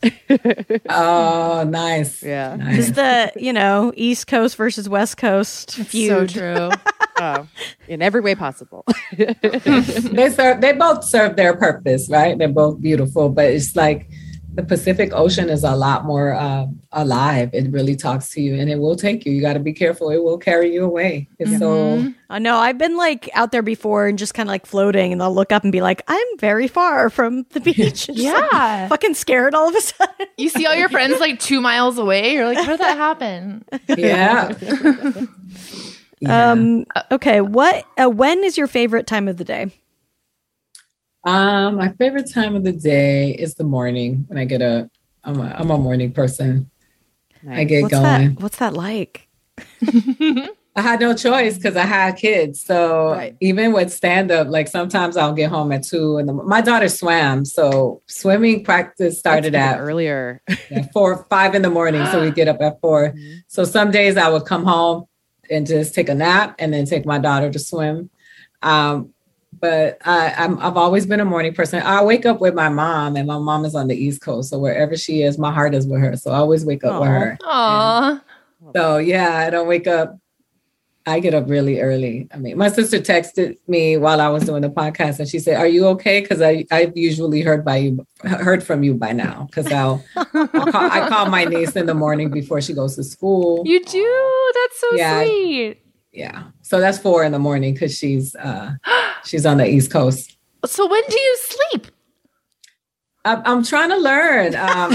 Oh, nice. Yeah. Nice. Is the you know East Coast versus West Coast so feud? true. Oh, in every way possible. They serve, they both serve their purpose, right? They're both beautiful, but it's like the Pacific Ocean is a lot more uh, alive. It really talks to you and it will take you. You got to be careful. It will carry you away. It's so, I know. I've been like out there before and just kind of like floating, and I'll look up and be like, "I'm very far from the beach." And just, like, Yeah. fucking scared all of a sudden. You see all your friends like two miles away. You're like, how did that happen? yeah. Yeah. Um. Okay. What? Uh, when is your favorite time of the day? Um, my favorite time of the day is the morning when I get a, I'm a, I'm a morning person. I get What's going. that? What's that like? I had no choice because I had kids. So Right. even with stand up, like sometimes I'll get home at two and my daughter swam. So swimming practice started at earlier. at four, five in the morning. So we get up at four. So some days I would come home and just take a nap and then take my daughter to swim. Um, but I, I'm, I've always been a morning person. I wake up with my mom, and my mom is on the East Coast. So wherever she is, my heart is with her. So I always wake up with Aw. her. Aw. So yeah, I don't wake up. I get up really early. I mean, my sister texted me while I was doing the podcast, and she said, "Are you okay?" Because I I've usually heard by you, heard from you by now. Because I'll, I'll call, I call my niece in the morning before she goes to school. You do? That's so Yeah. sweet. Yeah, so that's four in the morning because she's uh, she's on the East Coast. So when do you sleep? I, I'm trying to learn. Um,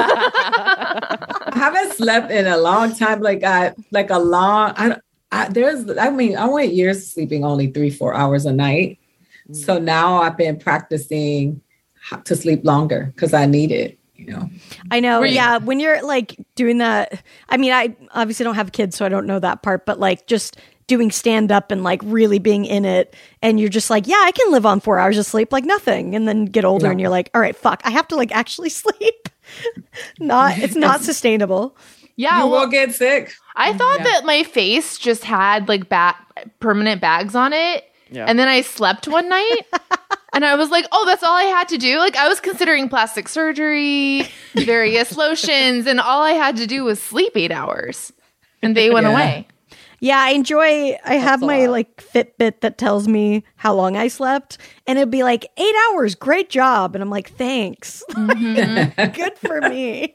I, haven't, I haven't slept in a long time. Like I like a long. I, I there's. I mean, I went years sleeping only three four hours a night. So now I've been practicing ho- to sleep longer because I need it. You know. I know. Were you- Yeah. When you're like doing that, I mean, I obviously don't have kids, so I don't know that part, but like just doing stand up and like really being in it. And you're just like, yeah, I can live on four hours of sleep like nothing. And then get older Yeah. and you're like, all right, fuck, I have to like actually sleep. not, it's not sustainable. Yeah, you well, will get sick. I thought that my face just had like ba- permanent bags on it. Yeah. And then I slept one night and I was like, oh, that's all I had to do. Like I was considering plastic surgery, various lotions, and all I had to do was sleep eight hours and they went Yeah. away. Yeah, I enjoy. I have a my lot. like Fitbit that tells me how long I slept, and it'd be like eight hours. Great job, and I'm like, thanks. Good for me.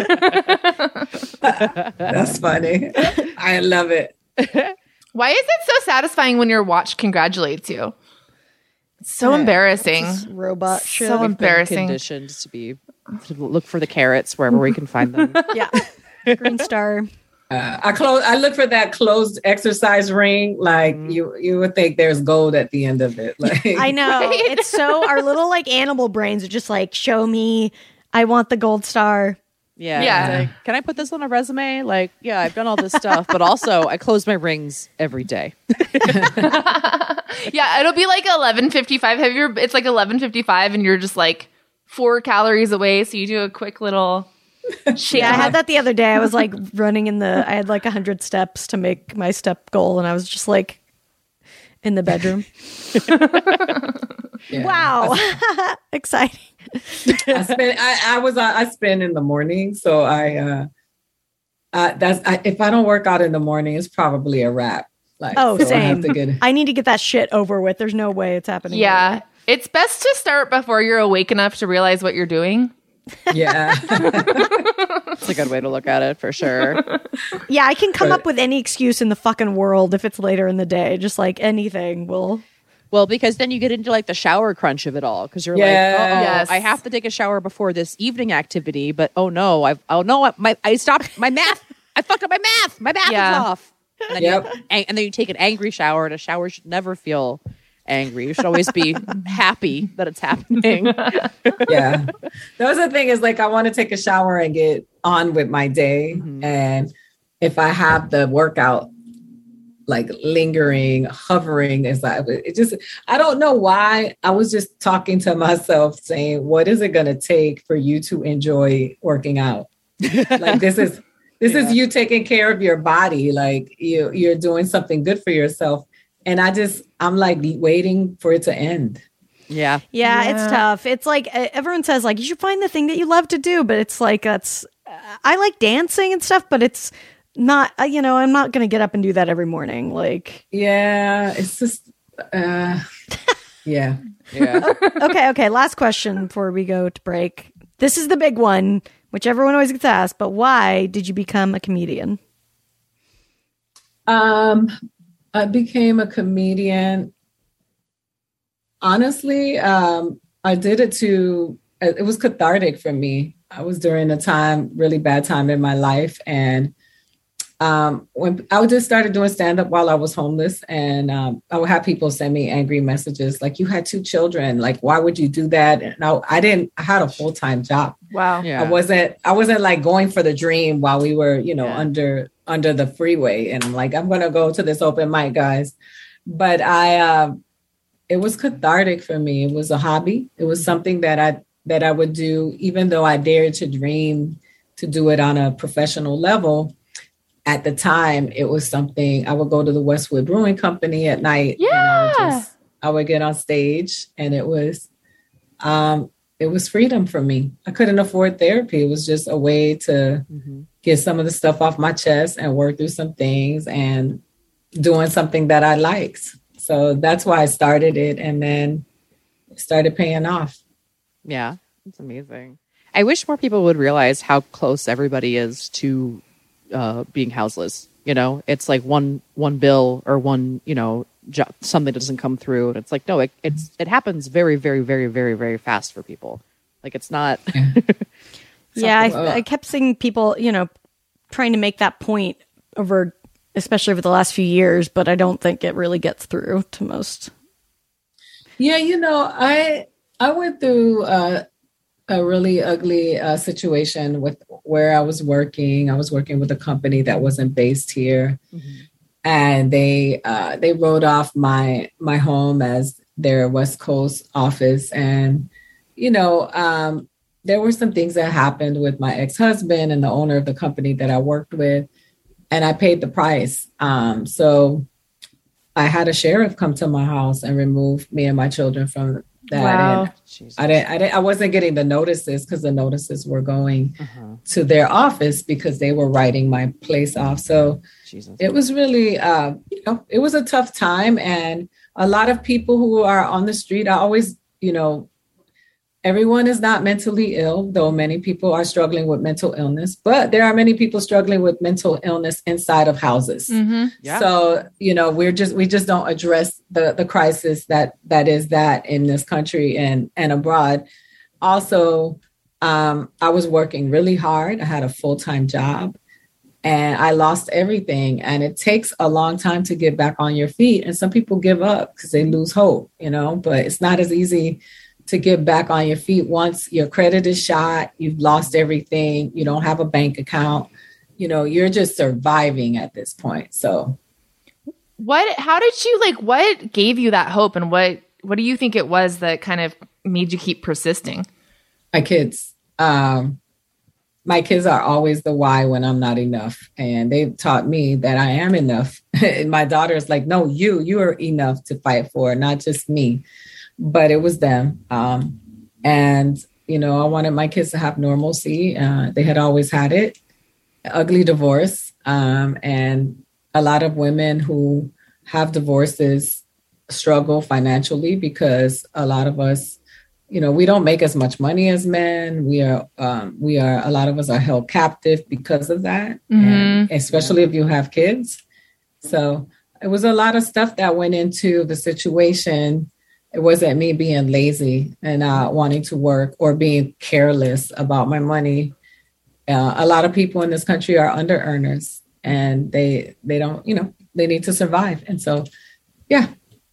That's funny. I love it. Why is it so satisfying when your watch congratulates you? It's so embarrassing. Robot shit. So We've been embarrassing. Conditioned to be to look for the carrots wherever we can find them. Yeah, Green Star. Uh, I close. I look for that closed exercise ring. Like you, you would think there's gold at the end of it. Like I know. It's so our little like animal brains are just like, show me. I want the gold star. Yeah. Yeah. it's like, can I put this on a resume? Like, yeah, I've done all this stuff, but also I close my rings every day. Yeah, it'll be like eleven fifty-five. Have you? It's like eleven fifty-five, and you're just like four calories away. So you do a quick little. Shake Yeah, I off. had that the other day. I was like running in the. I had like a hundred steps to make my step goal, and I was just like in the bedroom. yeah. Wow, exciting! I spend. I, I was. uh, I spend in the morning, so I. uh uh, That's I, if I don't work out in the morning, it's probably a wrap. Like, Oh, so I have same. to get. I need to get that shit over with. There's no way it's happening. Yeah, it's best to start before you're awake enough to realize what you're doing. Yeah. It's a good way to look at it for sure. Yeah, I can come But- up with any excuse in the fucking world if it's later in the day. Just like anything will. Well, because then you get into like the shower crunch of it all because you're Yeah. like, oh, Yes. I have to take a shower before this evening activity, but oh no, I've oh no, I- my I stopped my math. I fucked up my math. My math Yeah. is off. And then, Yep. you, and then you take an angry shower, and a shower should never feel angry. You should always be happy that it's happening. Yeah. The other thing is like I want to take a shower and get on with my day. Mhm. And if I have the workout like lingering, hovering, is like it just I don't know why. I was just talking to myself saying, what is it gonna take for you to enjoy working out? Like this is this Yeah. is you taking care of your body. Like you you're doing something good for yourself. And I just I'm like waiting for it to end. Yeah. Yeah, Yeah. it's tough. It's like uh, everyone says, like you should find the thing that you love to do, but it's like that's. Uh, I like dancing and stuff, but it's not. Uh, you know, I'm not going to get up and do that every morning. Like, Yeah, it's just uh yeah. Yeah. okay, okay. Last question before we go to break. This is the big one, which everyone always gets asked. But why did you become a comedian? Um I became a comedian. Honestly, um, I did it to, it was cathartic for me. I was during a time, really bad time in my life. And um, when I just started doing stand-up while I was homeless, and um, I would have people send me angry messages like, you had two children. Like, why would you do that? And I, I didn't, I had a full-time job. Wow. Yeah. I wasn't, I wasn't like going for the dream while we were, you know, Yeah. under, under the freeway. And I'm like, I'm going to go to this open mic, guys. But I, uh, it was cathartic for me. It was a hobby. It was something that I, that I would do, even though I dared to dream to do it on a professional level. At the time, it was something I would go to the Westwood Brewing Company at night. And I would, Yeah. just, I would get on stage, and it was, um, it was freedom for me. I couldn't afford therapy. It was just a way to Mhm. get some of the stuff off my chest and work through some things and doing something that I liked. So that's why I started it, and then it started paying off. Yeah. It's amazing. I wish more people would realize how close everybody is to uh, being houseless. You know, it's like one one bill or one, you know, jo- something that doesn't come through, and it's like no, it, it's it happens very, very, very, very, very fast for people. Like it's not. Yeah, Something- I, I kept seeing people, you know, trying to make that point over, especially over the last few years, but I don't think it really gets through to most. Yeah, you know, I I went through uh, a really ugly uh, situation with where I was working. I was working with a company that wasn't based here, and they uh, they wrote off my my home as their West Coast office. And you know, um, there were some things that happened with my ex-husband and the owner of the company that I worked with, and I paid the price. Um, so I had a sheriff come to my house and remove me and my children from that. Wow. And I didn't, I didn't, I wasn't getting the notices because the notices were going to their office because they were writing my place off. So Jesus. It was really, uh, you know, it was a tough time. And a lot of people who are on the street, I always, you know, everyone is not mentally ill, though many people are struggling with mental illness, but there are many people struggling with mental illness inside of houses. Mm-hmm. Yeah. So, you know, we're just, we just don't address the, the crisis that, that is that in this country and, and abroad. Also, um, I was working really hard. I had a full-time job and I lost everything. And it takes a long time to get back on your feet. And some people give up because they lose hope, you know, but it's not as easy to get back on your feet once your credit is shot, you've lost everything, you don't have a bank account, you know, you're just surviving at this point. So what, how did you like, what gave you that hope and what, what do you think it was that kind of made you keep persisting? My kids, um, my kids are always the why when I'm not enough. And they've taught me that I am enough. And my daughter is like, no, you, you are enough to fight for, not just me. But it was them. Um, and, you know, I wanted my kids to have normalcy. Uh, they had always had it. Ugly divorce. Um, and a lot of women who have divorces struggle financially because a lot of us, you know, we don't make as much money as men. We are, um, we are, a lot of us are held captive because of that. Mm-hmm. And especially if you have kids. So it was a lot of stuff that went into the situation. It wasn't me being lazy and not wanting to work or being careless about my money. Uh, a lot of people in this country are under earners and they, they don't, you know, they need to survive. And so, yeah.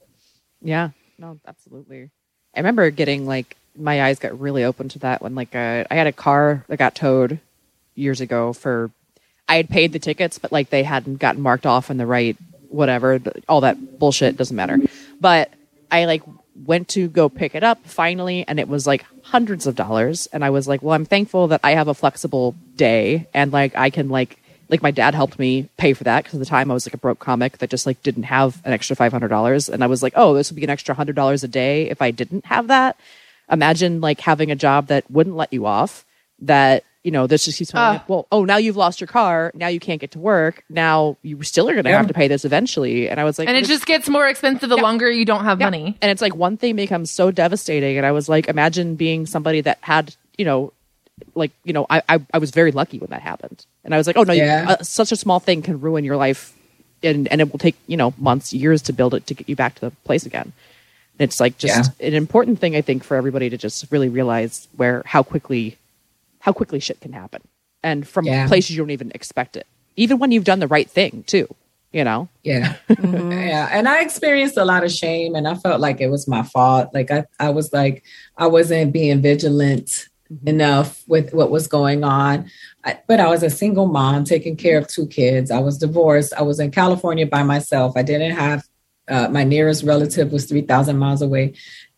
Yeah, no, absolutely. I remember getting like, my eyes got really open to that when like uh, I had a car that got towed years ago for, I had paid the tickets, but like they hadn't gotten marked off in the right, whatever, all that bullshit doesn't matter. But I like went to go pick it up finally, and it was like hundreds of dollars. And I was like, well, I'm thankful that I have a flexible day and like I can like, like my dad helped me pay for that because at the time I was like a broke comic that just like didn't have an extra five hundred dollars. And I was like, oh, this would be an extra one hundred dollars a day if I didn't have that. Imagine like having a job that wouldn't let you off, that, you know, this just keeps going, Uh. like, well, oh, now you've lost your car. Now you can't get to work. Now you still are going to Yeah. have to pay this eventually. And I was like, And it this- just gets more expensive the Yeah. longer you don't have Yeah. money. And it's like one thing becomes so devastating. And I was like, imagine being somebody that had, you know, like, you know, I, I, I was very lucky when that happened. And I was like, oh no, Yeah. you, uh, such a small thing can ruin your life. And, and it will take, you know, months, years to build it to get you back to the place again. And it's like just an important thing, I think, for everybody to just really realize where, how quickly, how quickly shit can happen. And from Yeah. places you don't even expect it. Even when you've done the right thing too, you know? Yeah. Yeah. And I experienced a lot of shame and I felt like it was my fault. Like I, I was like, I wasn't being vigilant enough with what was going on. I, but I was a single mom taking care of two kids. I was divorced. I was in California by myself. I didn't have, uh, my nearest relative was three thousand miles away.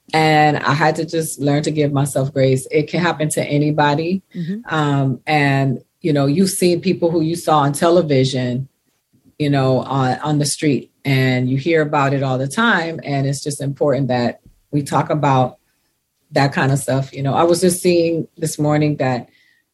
And I had to just learn to give myself grace. It can happen to anybody. Mm-hmm. Um, and, you know, you've seen people who you saw on television, you know, on, on the street, and you hear about it all the time. And it's just important that we talk about that kind of stuff. You know, I was just seeing this morning that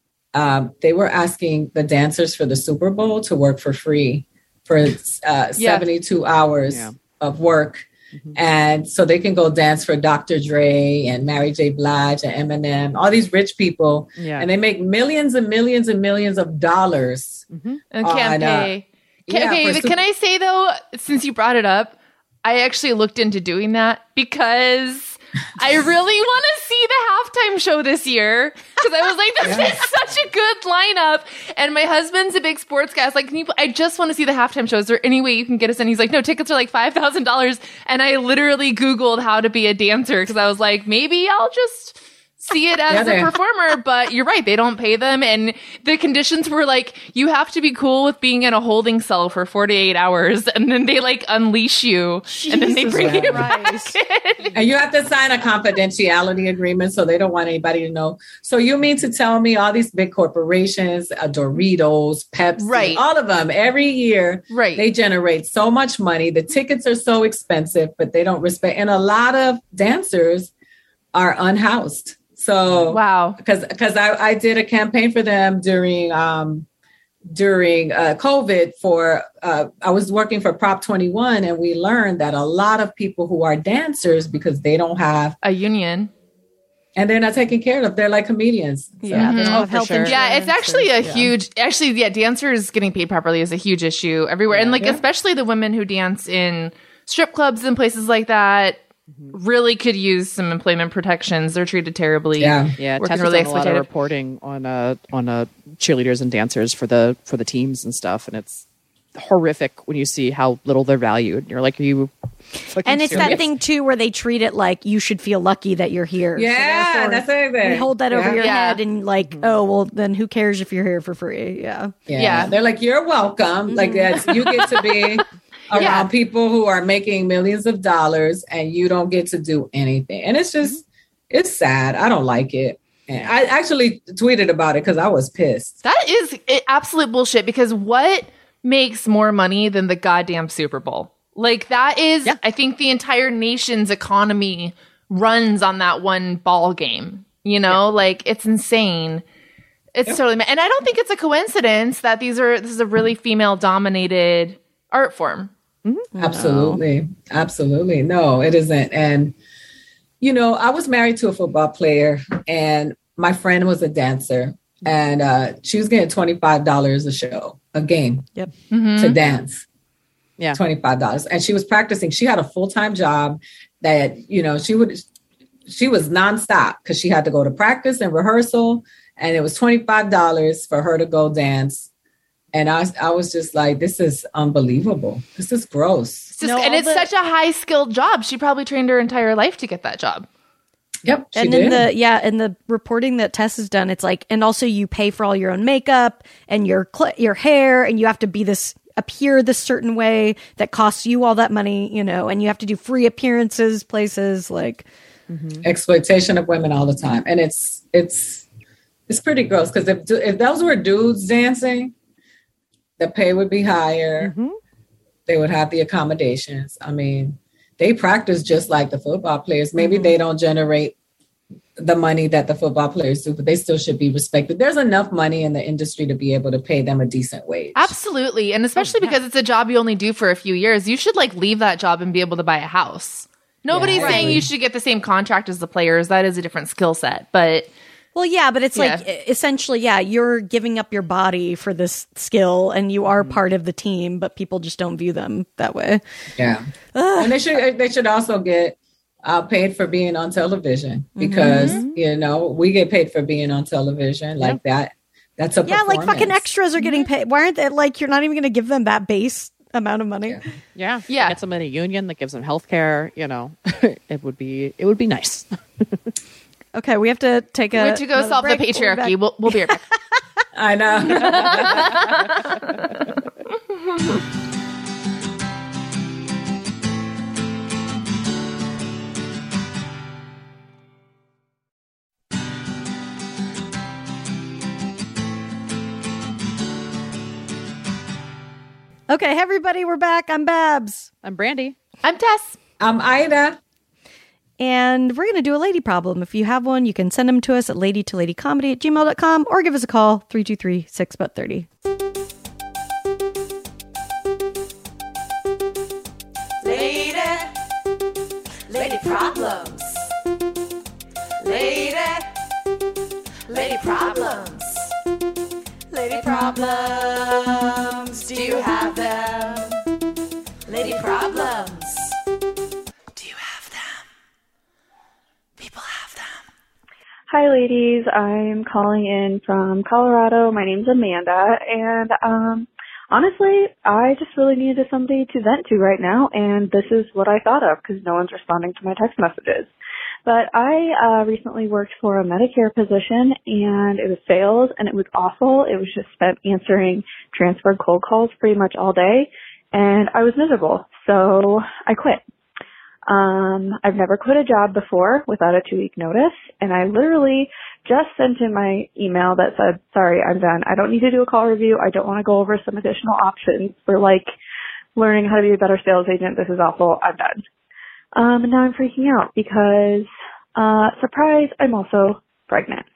um, they were asking the dancers for the Super Bowl to work for free for uh, Yeah. seventy-two hours Yeah. of work. Mm-hmm. And so they can go dance for Doctor Dre and Mary J. Blige and Eminem, all these rich people. Yeah. And they make millions and millions and millions of dollars. Mm-hmm. And can't on, uh, pay. Can, yeah, okay, for but Super- can I say though, since you brought it up, I actually looked into doing that because I really want to see the halftime show this year. Because I was like, this Yeah. is such a good lineup. And my husband's a big sports guy. I was like, can you, I just want to see the halftime show. Is there any way you can get us in? He's like, no, tickets are like five thousand dollars. And I literally Googled how to be a dancer because I was like, maybe I'll just see it as Yeah, a they- performer. But you're right, they don't pay them. And the conditions were like, you have to be cool with being in a holding cell for forty-eight hours. And then they like unleash you. and then they Jesus bring you Christ. back in. And you have to sign a confidentiality agreement, so they don't want anybody to know. So you mean to tell me all these big corporations, uh, Doritos, Pepsi, Right. all of them, every year, Right. they generate so much money. The tickets are so expensive, but they don't respect. And a lot of dancers are unhoused. So Wow. because because I, I did a campaign for them during um during uh, COVID for, uh, I was working for Prop twenty-one, and we learned that a lot of people who are dancers, because they don't have A union. and they're not taken care of, they're like comedians. So. Yeah, they don't Oh, have for health sure. insurance. Yeah, it's actually a yeah. huge, actually, yeah, dancers getting paid properly is a huge issue everywhere. And like, Yeah. especially the women who dance in strip clubs and places like that really could use some employment protections. They're treated terribly. Yeah. Yeah, Working Tess has really done a lot of exploitative. reporting on uh on uh cheerleaders and dancers for the for the teams and stuff, and it's horrific when you see how little they're valued. You're like, are you fucking And it's serious? that thing too where they treat it like you should feel lucky that you're here. So Yeah, therefore, that's it. we hold that over Yeah. your Yeah. head and like, oh well, then who cares if you're here for free? Yeah. Yeah. Yeah. They're like, you're welcome. Like that's, you get to be around Yeah. people who are making millions of dollars and you don't get to do anything. And it's just, it's sad. I don't like it. And I actually tweeted about it because I was pissed. That is i- absolute bullshit, because what makes more money than the goddamn Super Bowl? Like that is, Yeah. I think the entire nation's economy runs on that one ball game. You know, like it's insane. It's totally, ma- and I don't think it's a coincidence that these are, this is a really female dominated art form. Absolutely. Absolutely. No, it isn't. And, you know, I was married to a football player and my friend was a dancer and uh, she was getting twenty-five dollars a show, a game Yep. to dance. Yeah. twenty-five dollars. And she was practicing. She had a full-time job that, you know, she would, she was nonstop because she had to go to practice and rehearsal. And it was twenty-five dollars for her to go dance. And I, I was just like, this is unbelievable. This is gross. It's just, No, and all it's the- such a high skilled job. She probably trained her entire life to get that job. Yep. She And then did. the yeah, and the reporting that Tess has done, it's like, and also you pay for all your own makeup and your cl- your hair, and you have to be this appear this certain way that costs you all that money, you know, and you have to do free appearances, places like. Exploitation of women all the time. And it's, it's, it's pretty gross because if, if those were dudes dancing, the pay would be higher. They would have the accommodations. I mean, they practice just like the football players. Maybe they don't generate the money that the football players do, but they still should be respected. There's enough money in the industry to be able to pay them a decent wage. Absolutely. And especially because it's a job you only do for a few years, you should like leave that job and be able to buy a house. Nobody's Yeah, I saying agree. you should get the same contract as the players. That is a different skill set. But Well, yeah, but it's like Yeah. e- essentially, yeah, you're giving up your body for this skill, and you are part of the team, but people just don't view them that way. Yeah. And they should they should also get uh, paid for being on television because, you know, we get paid for being on television like that. That's a Yeah, like fucking performance. extras are getting paid. Why aren't they like you're not even going to give them that base amount of money? Yeah. Yeah, Yeah. Get them in a union that gives them health care. You know, it would be it would be nice. Okay, we have to take a we have to go another solve the break. We'll be back. patriarchy. We'll, we'll be right back. I know. Okay, hey everybody, we're back. I'm Babs. I'm Brandy. I'm Tess. I'm Ida. And we're going to do a lady problem. If you have one, you can send them to us at lady to lady comedy at gmail dot com or give us a call, three two three, six but thirty. Lady, lady problems. Lady, lady problems. Lady problems. Do you have them? Lady problems. Do you have them? People have them. Hi, ladies. I'm calling in from Colorado. My name's Amanda, and um, honestly, I just really needed somebody to vent to right now, and this is what I thought of because no one's responding to my text messages. But I uh, recently worked for a Medicare position, and it was sales, and it was awful. It was just spent answering transferred cold calls pretty much all day, and I was miserable, so I quit. Um, I've never quit a job before without a two-week notice, and I literally just sent in my email that said, sorry, I'm done. I don't need to do a call review. I don't want to go over some additional options for, like, learning how to be a better sales agent. This is awful. I'm done. Um, and now I'm freaking out because, uh, surprise, I'm also pregnant.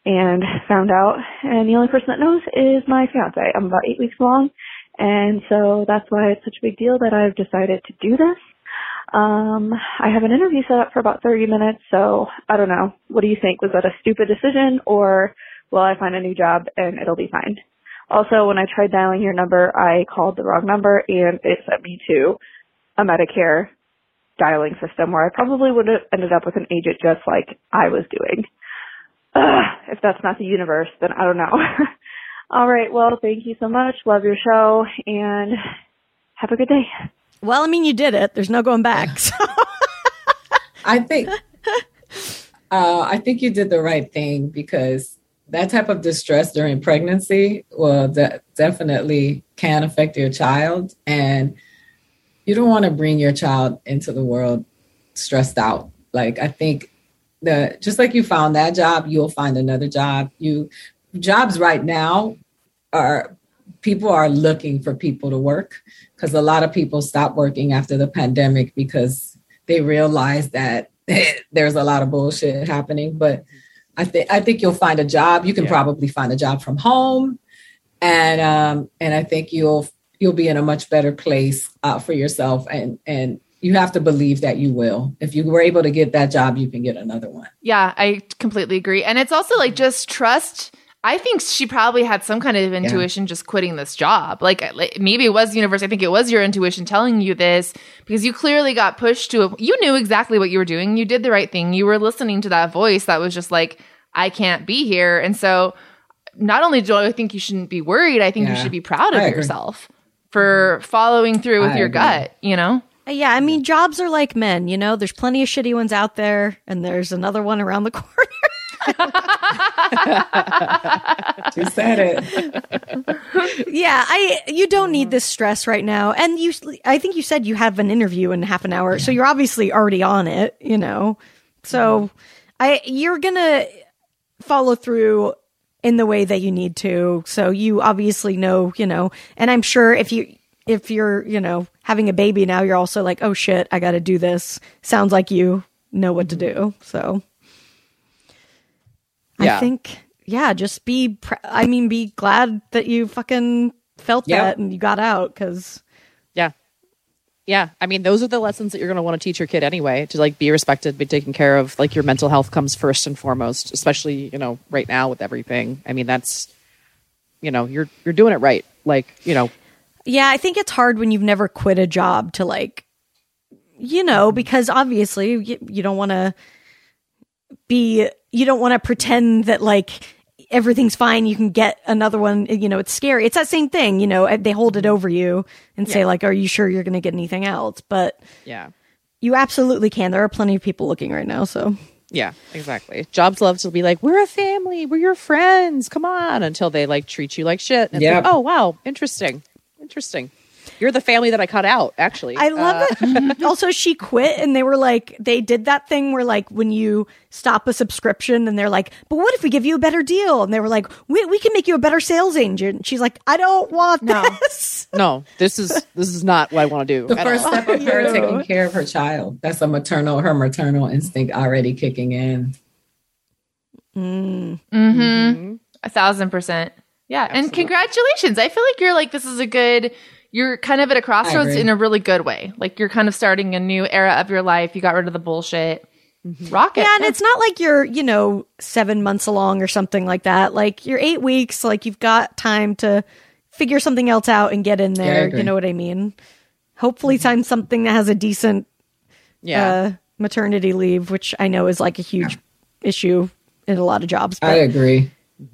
and found out. And the only person that knows is my fiance. I'm about eight weeks along. And so that's why it's such a big deal that I've decided to do this. Um, I have an interview set up for about thirty minutes. So I don't know. What do you think? Was that a stupid decision, or will I find a new job and it'll be fine? Also, when I tried dialing your number, I called the wrong number and it sent me to a Medicare dialing system where I probably would have ended up with an agent just like I was doing. Ugh, if that's not the universe, then I don't know. All right. Well, thank you so much. Love your show and have a good day. Well, I mean, you did it. There's no going back. So. I think, uh, I think you did the right thing, because that type of distress during pregnancy, well, that definitely can affect your child. And you don't want to bring your child into the world stressed out. Like, I think that just like you found that job, you'll find another job. You jobs right now are, people are looking for people to work, because a lot of people stopped working after the pandemic because they realized that there's a lot of bullshit happening. But I think I think you'll find a job. You can yeah. probably find a job from home, and um, and I think you'll you'll be in a much better place uh, for yourself. And and you have to believe that you will. If you were able to get that job, you can get another one. Yeah, I completely agree. And it's also like, just trust. I think she probably had some kind of intuition yeah. just quitting this job. Like, like maybe it was the universe. I think it was your intuition telling you this, because you clearly got pushed to a, you knew exactly what you were doing. You did the right thing. You were listening to that voice that was just like, I can't be here. And so not only do I think you shouldn't be worried, I think yeah. you should be proud of yourself for following through with I your agree. gut, you know? Yeah, I mean, jobs are like men, you know? There's plenty of shitty ones out there, and there's another one around the corner. She said it. Yeah, I you don't need this stress right now. And you I think you said you have an interview in half an hour, yeah. so you're obviously already on it, you know. So I you're going to follow through in the way that you need to. So you obviously know, you know, and I'm sure if you if you're, you know, having a baby now, you're also like, "Oh shit, I got to do this." Sounds like you know what to do. So Yeah. I think, yeah, just be, pr- I mean, be glad that you fucking felt Yep. that and you got out, because. Yeah. Yeah. I mean, those are the lessons that you're going to want to teach your kid anyway, to like be respected, be taken care of. Like, your mental health comes first and foremost, especially, you know, right now with everything. I mean, that's, you know, you're, you're doing it right. Like, you know. Yeah, I think it's hard when you've never quit a job to, like, you know, because obviously you, you don't want to be, you don't want to pretend that like everything's fine. You can get another one. You know, it's scary. It's that same thing. You know, they hold it over you and Yeah. say like, "Are you sure you're going to get anything else?" But Yeah. you absolutely can. There are plenty of people looking right now. So Yeah, exactly. Jobs love to be like, "We're a family. We're your friends. Come on," until they like treat you like shit. And it's Yep. like, oh, wow. Interesting. Interesting. You're the family that I cut out, actually. I love Uh, it. Also, she quit, and they were like, they did that thing where like when you stop a subscription, and they're like, "But what if we give you a better deal?" And they were like, "We we can make you a better sales agent." She's like, "I don't want No. this." No, this is this is not what I want to do. The at first all. step of her You. taking care of her child. That's a maternal, her maternal instinct already kicking in. Mm. Mm-hmm. Mm-hmm. A thousand percent. Yeah. And Absolutely. congratulations. I feel like you're like, this is a good, you're kind of at a crossroads agree. in a really good way. Like, you're kind of starting a new era of your life. You got rid of the bullshit. Rock it. Yeah, and it's not like you're, you know, seven months along or something like that. Like, you're eight weeks. Like, you've got time to figure something else out and get in Yeah, I there. agree. You know what I mean? Hopefully, find something that has a decent Yeah. uh, maternity leave, which I know is like a huge issue in a lot of jobs. I But agree.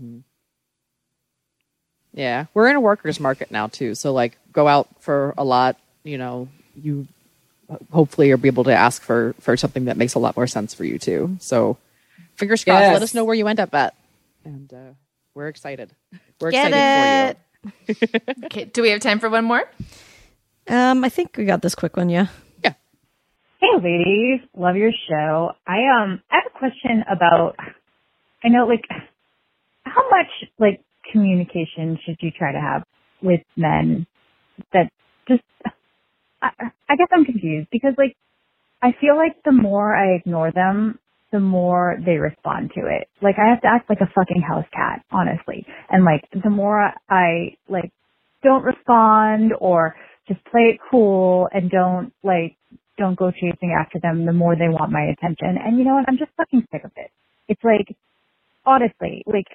Yeah, we're in a workers market now too. So like, go out for a lot. You know, you hopefully are be able to ask for for something that makes a lot more sense for you too. So fingers crossed. Yes. Let us know where you end up at, and uh, we're excited. We're get excited it. for you. Okay. Do we have time for one more? Um, I think we got this quick one. Yeah. Hey ladies, love your show. I um I have a question about, I know like how much like communication should you try to have with men that just, I, I guess I'm confused because like I feel like the more I ignore them, the more they respond to it. Like, I have to act like a fucking house cat, honestly. And like, the more I like don't respond or just play it cool and don't like, don't go chasing after them, the more they want my attention. And you know what? I'm just fucking sick of it. It's like, honestly, like,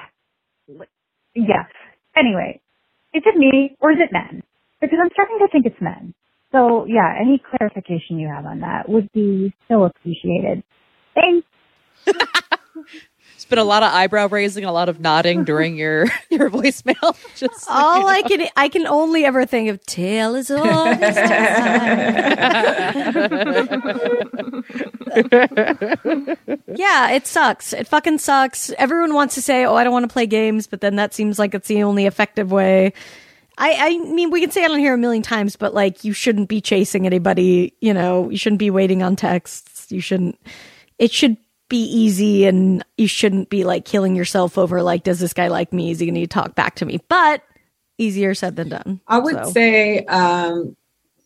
yeah. Anyway, is it me or is it men? Because I'm starting to think it's men. So yeah, any clarification you have on that would be so appreciated. Thanks. It's been a lot of eyebrow raising, a lot of nodding during your your voicemail. Just so all you know. I can I can only ever think of tale is all this time. Yeah, it sucks. It fucking sucks. Everyone wants to say, "Oh, I don't want to play games," but then that seems like it's the only effective way. I, I mean, we can say it on here a million times, but like, you shouldn't be chasing anybody. You know, you shouldn't be waiting on texts. You shouldn't. It should be easy, and you shouldn't be like killing yourself over like, does this guy like me? Is he going to talk back to me? But easier said than done. I would so. say um,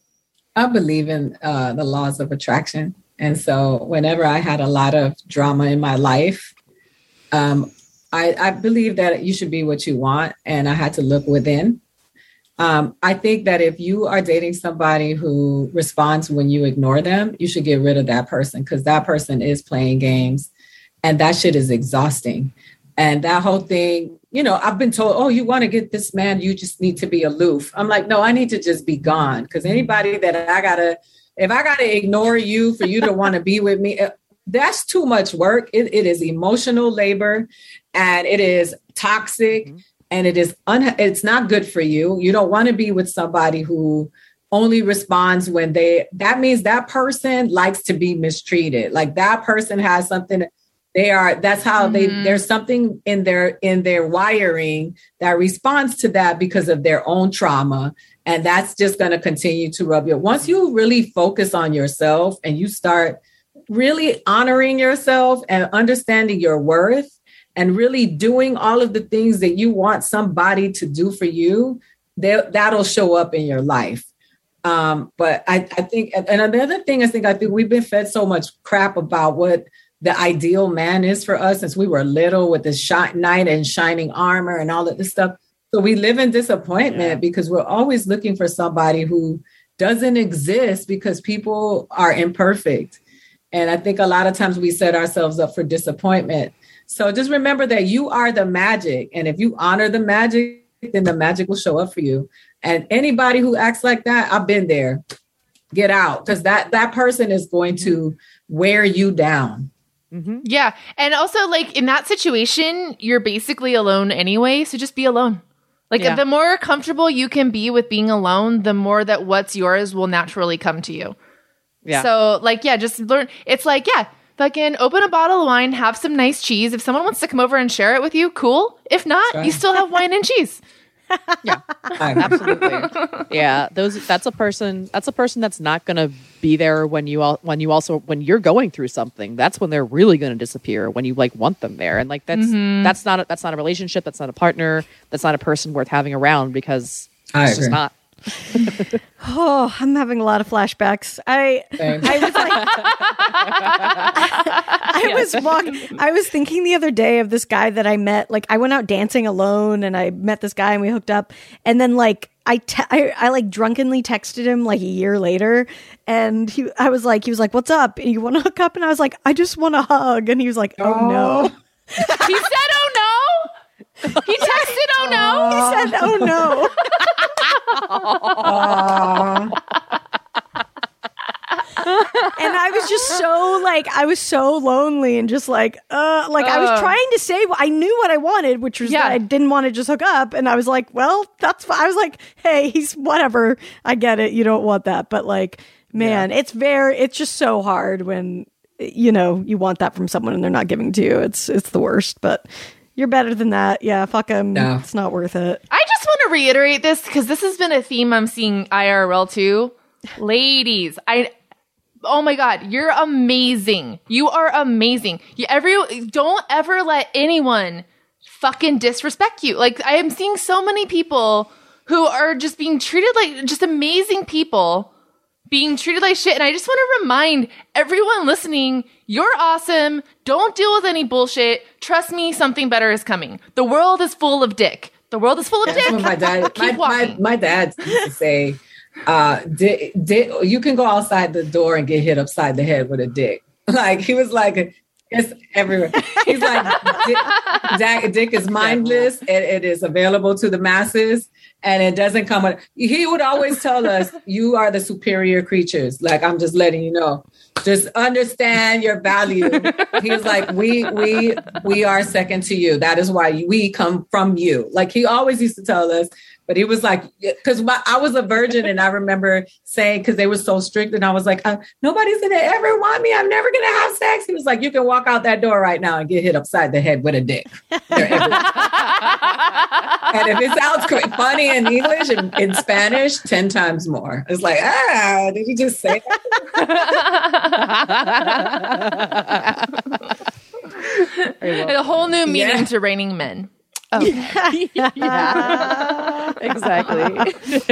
I believe in uh, the laws of attraction. And so whenever I had a lot of drama in my life, um, I, I believe that you should be what you want. And I had to look within. Um, I think that if you are dating somebody who responds when you ignore them, you should get rid of that person, because that person is playing games and that shit is exhausting. And that whole thing, you know, I've been told, oh, you want to get this man, you just need to be aloof. I'm like, no, I need to just be gone, because anybody that I gotta, if I gotta ignore you for you to want to be with me, that's too much work. It, it is emotional labor and it is toxic. Mm-hmm. And it is un- it's not good for you. You don't want to be with somebody who only responds when they, that means that person likes to be mistreated. Like that person has something, they are, that's how mm-hmm. they, there's something in their, in their wiring that responds to that because of their own trauma. And that's just going to continue to rub you. Once you really focus on yourself and you start really honoring yourself and understanding your worth, and really doing all of the things that you want somebody to do for you, that'll show up in your life. Um, but I, I think, and another thing I think, I think we've been fed so much crap about what the ideal man is for us since we were little, with the shi- knight and shining armor and all of this stuff. So we live in disappointment yeah. because we're always looking for somebody who doesn't exist, because people are imperfect. And I think a lot of times we set ourselves up for disappointment. So just remember that you are the magic. And if you honor the magic, then the magic will show up for you. And anybody who acts like that, I've been there. Get out, because that, that person is going to wear you down. Mm-hmm. Yeah. And also, like, in that situation, you're basically alone anyway. So just be alone. Like, yeah. the more comfortable you can be with being alone, the more that what's yours will naturally come to you. Yeah. So, like, yeah, just learn. It's like, yeah. Fucking open a bottle of wine, have some nice cheese. If someone wants to come over and share it with you, cool. If not, sure. you still have wine and cheese. Yeah, absolutely. Yeah, those. That's a person. That's a person that's not going to be there when you all. When you also when you're going through something. That's when they're really going to disappear. When you like want them there, and like that's mm-hmm. that's not a, that's not a relationship. That's not a partner. That's not a person worth having around, because I it's agree. just not. Oh, I'm having a lot of flashbacks. I Same. I was like I Yes. was walking I was thinking the other day of this guy that I met. Like, I went out dancing alone and I met this guy and we hooked up, and then like I, te- I I like drunkenly texted him like a year later, and he I was like he was like, "What's up? You want to hook up?" And I was like, "I just want a hug." And he was like, "Oh, oh. no." He said, "Oh no." He texted, "Oh no." He said, "Oh no." And I was just so like I was so lonely and just like uh like uh, I was trying to say I knew what I wanted, which was yeah. that I didn't want to just hook up, and I was like, well, that's fine. I was like, hey, he's whatever, I get it, you don't want that, but like, man, yeah. it's very it's just so hard when, you know, you want that from someone and they're not giving it to you. It's it's the worst, but you're better than that. Yeah, fuck him. No. It's not worth it. I just want to reiterate this because this has been a theme I'm seeing I R L too. Ladies, I, oh my God, you're amazing. You are amazing. You every, don't ever let anyone fucking disrespect you. Like, I am seeing so many people who are just being treated like just amazing people being treated like shit. And I just want to remind everyone listening, You're awesome. Don't deal with any bullshit. Trust me, something better is coming. The world is full of dick. The world is full of That's dick. what my dad, Keep my, walking. my, my dad used to say, uh, dick, dick, you can go outside the door and get hit upside the head with a dick. Like, he was like, it's everywhere. He's like, dick, dick, dick is mindless. It, it is available to the masses. And it doesn't come with, he would always tell us, you are the superior creatures. Like, I'm just letting you know. Just understand your value. He's like, we, we, we are second to you. That is why we come from you. Like, he always used to tell us, but he was like, because I was a virgin and I remember saying, because they were so strict, and I was like, uh, nobody's going to ever want me. I'm never going to have sex. He was like, you can walk out that door right now and get hit upside the head with a dick. And if it sounds qu- funny in English and in Spanish, ten times more. It's like, ah, did you just say that? A whole new meaning Yeah. to Raining Men. Okay. Yeah, exactly.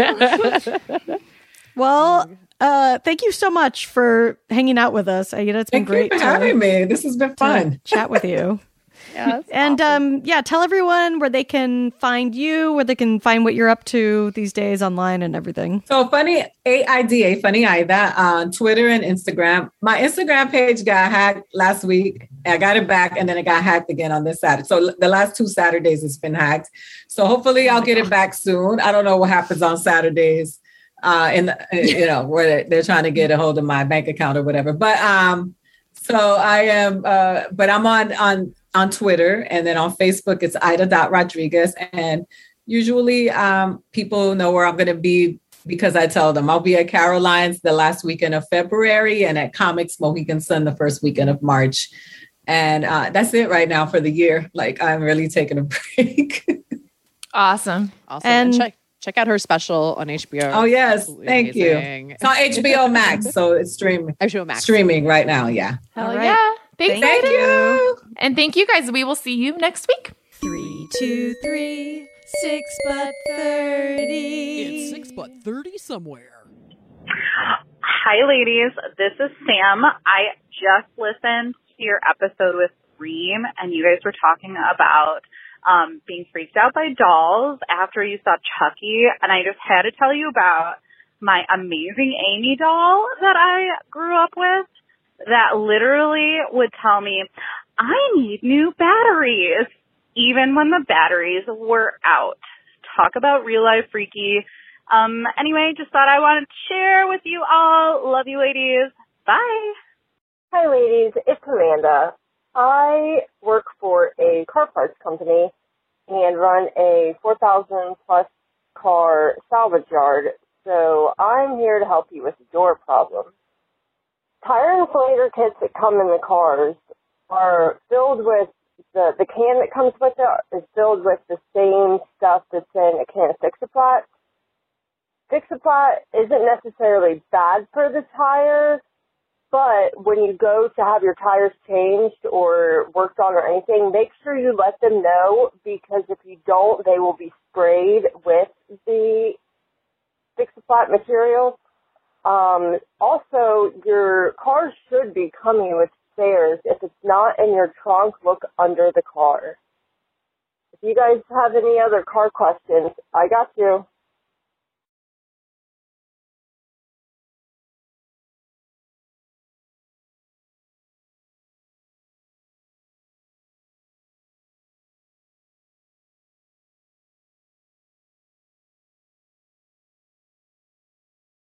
Well, uh, thank you so much for hanging out with us. I you know it's been Thank great you for to, having me. This has been to fun. chat with you. Yeah, that's And awesome. um, yeah, tell everyone where they can find you, where they can find what you're up to these days online and everything. So funny, A I D A, funny Ida, on Twitter and Instagram. My Instagram page got hacked last week. I got it back, and then it got hacked again on this Saturday. So the last two Saturdays it's been hacked. So hopefully I'll get it back soon. I don't know what happens on Saturdays, uh, in the, you know, where they're, they're trying to get a hold of my bank account or whatever. But um, so I am, uh, but I'm on on on Twitter, and then on Facebook it's Ida.Rodriguez. And usually um, people know where I'm going to be because I tell them I'll be at Caroline's the last weekend of February and at Comics Mohegan Sun the first weekend of March. And uh, that's it right now for the year. Like, I'm really taking a break. Awesome. Awesome. And, And- check check out her special on H B O. Oh, yes. Absolutely Thank amazing. you. It's on H B O Max, so it's streaming. H B O Max. Streaming right now, yeah. Hell All right. yeah. Thanks, Thank Ida. you. And thank you guys. We will see you next week. Three, two, three, six but thirty. It's six but thirty somewhere. Hi, ladies. This is Sam. I just listened to your episode with Reem, and you guys were talking about um, being freaked out by dolls after you saw Chucky, and I just had to tell you about my Amazing Amy doll that I grew up with that literally would tell me, I need new batteries, even when the batteries were out. Talk about real life freaky. Um, anyway, just thought I wanted to share with you all. Love you, ladies. Bye. Hi, ladies. It's Amanda. I work for a car parts company and run a four thousand plus car salvage yard, so I'm here to help you with the door problem. Tire inflator kits that come in the cars are filled with, the, the can that comes with it is filled with the same stuff that's in a can of Fix-A-Plat. Fix-A-Plat isn't necessarily bad for the tire, but when you go to have your tires changed or worked on or anything, make sure you let them know, because if you don't, they will be sprayed with the Fix-A-Plat material. Um, also, your car should be coming with spares. If it's not in your trunk, look under the car. If you guys have any other car questions, I got you.